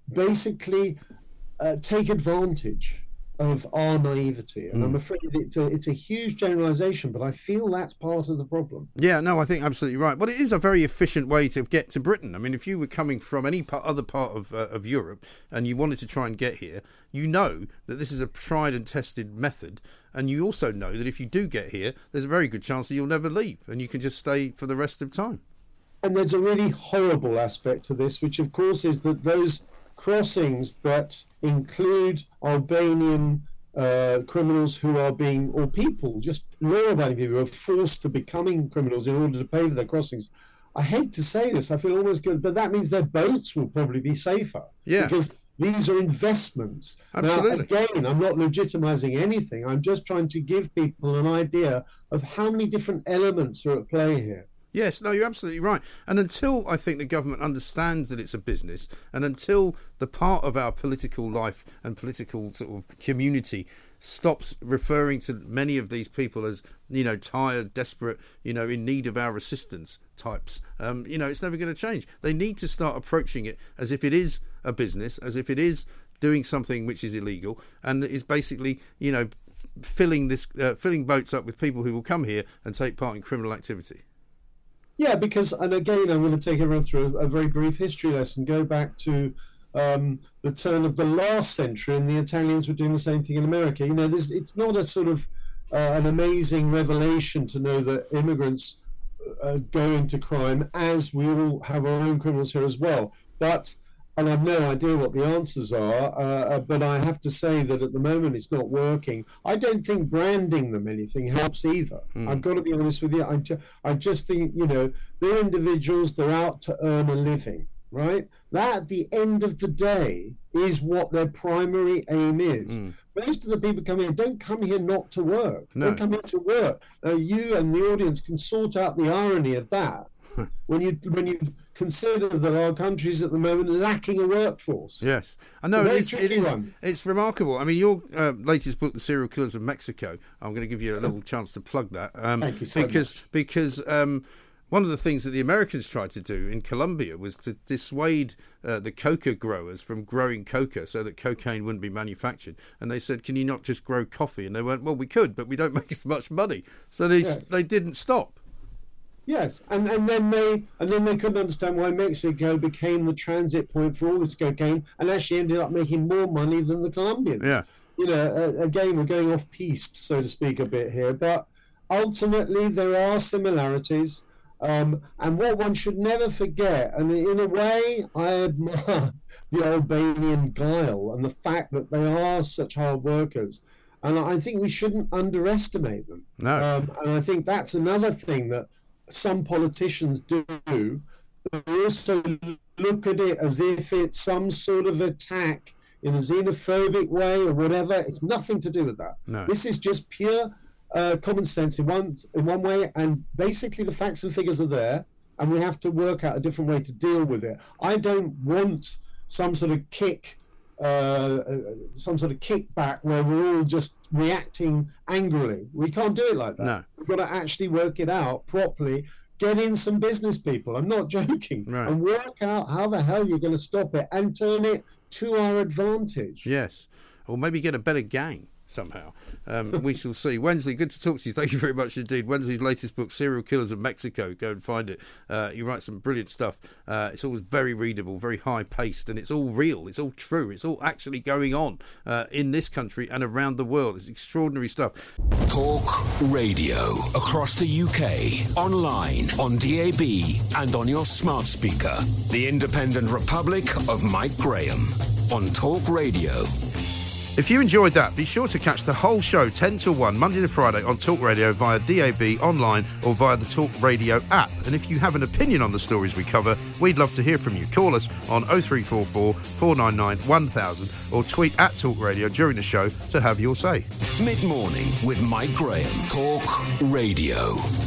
basically take advantage of our naivety. And I'm afraid it's a huge generalisation, but I feel that's part of the problem. Yeah, no, I think absolutely right. But it is a very efficient way to get to Britain. I mean, if you were coming from any other part of Europe and you wanted to try and get here, you know that this is a tried and tested method. And you also know that if you do get here, there's a very good chance that you'll never leave and you can just stay for the rest of time. And there's a really horrible aspect to this, which of course is that those crossings that include Albanian criminals who are being, or people, just law-abiding people who are forced to becoming criminals in order to pay for their crossings. I hate to say this, I feel almost good, but that means their boats will probably be safer. Yeah. Because these are investments. Absolutely. Now, again, I'm not legitimizing anything. I'm just trying to give people an idea of how many different elements are at play here. Yes, no, you're absolutely right. And until I think the government understands that it's a business, and until the part of our political life and political sort of community stops referring to many of these people as, tired, desperate, in need of our assistance types, it's never going to change. They need to start approaching it as if it is a business, as if it is doing something which is illegal, and is basically, filling boats up with people who will come here and take part in criminal activity. Yeah, because, and again, I'm going to take everyone through a very brief history lesson. Go back to the turn of the last century, and the Italians were doing the same thing in America. It's not a sort of an amazing revelation to know that immigrants go into crime, as we all have our own criminals here as well. And I've no idea what the answers are, but I have to say that at the moment it's not working. I don't think branding them anything helps either. I've got to be honest with you. I just think, they're individuals, they're out to earn a living, right? That, at the end of the day, is what their primary aim is. Most of the people coming here don't come here not to work. No. They come here to work. Now, you and the audience can sort out the irony of that when you consider that our country is at the moment lacking a workforce. Yes, I know. It's remarkable. I mean, your latest book, The Serial Killers of Mexico, I'm going to give you a little chance to plug that. Thank you so much. Because one of the things that the Americans tried to do in Colombia was to dissuade the coca growers from growing coca so that cocaine wouldn't be manufactured. And they said, can you not just grow coffee? And they went, well, we could, but we don't make as much money. So they didn't stop. Yes, and then they couldn't understand why Mexico became the transit point for all this cocaine, and actually ended up making more money than the Colombians. Yeah, again, we're going off piste, so to speak, a bit here, but ultimately there are similarities, and what one should never forget, and in a way, I admire the Albanian guile and the fact that they are such hard workers. And I think we shouldn't underestimate them. No. And I think that's another thing that some politicians do. They also look at it as if it's some sort of attack in a xenophobic way or whatever. It's nothing to do with that. No. This is just pure common sense in one way, and basically the facts and figures are there, and we have to work out a different way to deal with it. I don't want some sort of kickback where we're all just reacting angrily. We can't do it like that. No. We've got to actually work it out properly, get in some business people, I'm not joking, right, and work out how the hell you're going to stop it and turn it to our advantage. Yes, or maybe get a better gang somehow. We shall see. Wensley, good to talk to you. Thank you very much indeed. Wensley's latest book, Serial Killers of Mexico. Go and find it. He writes some brilliant stuff. It's always very readable, very high paced, and it's all real. It's all true. It's all actually going on in this country and around the world. It's extraordinary stuff. Talk Radio across the UK, online, on DAB, and on your smart speaker. The Independent Republic of Mike Graham on Talk Radio. If you enjoyed that, be sure to catch the whole show 10 till 1, Monday to Friday on Talk Radio via DAB, online or via the Talk Radio app. And if you have an opinion on the stories we cover, we'd love to hear from you. Call us on 0344 499 1000 or tweet at Talk Radio during the show to have your say. Mid-morning with Mike Graham. Talk Radio.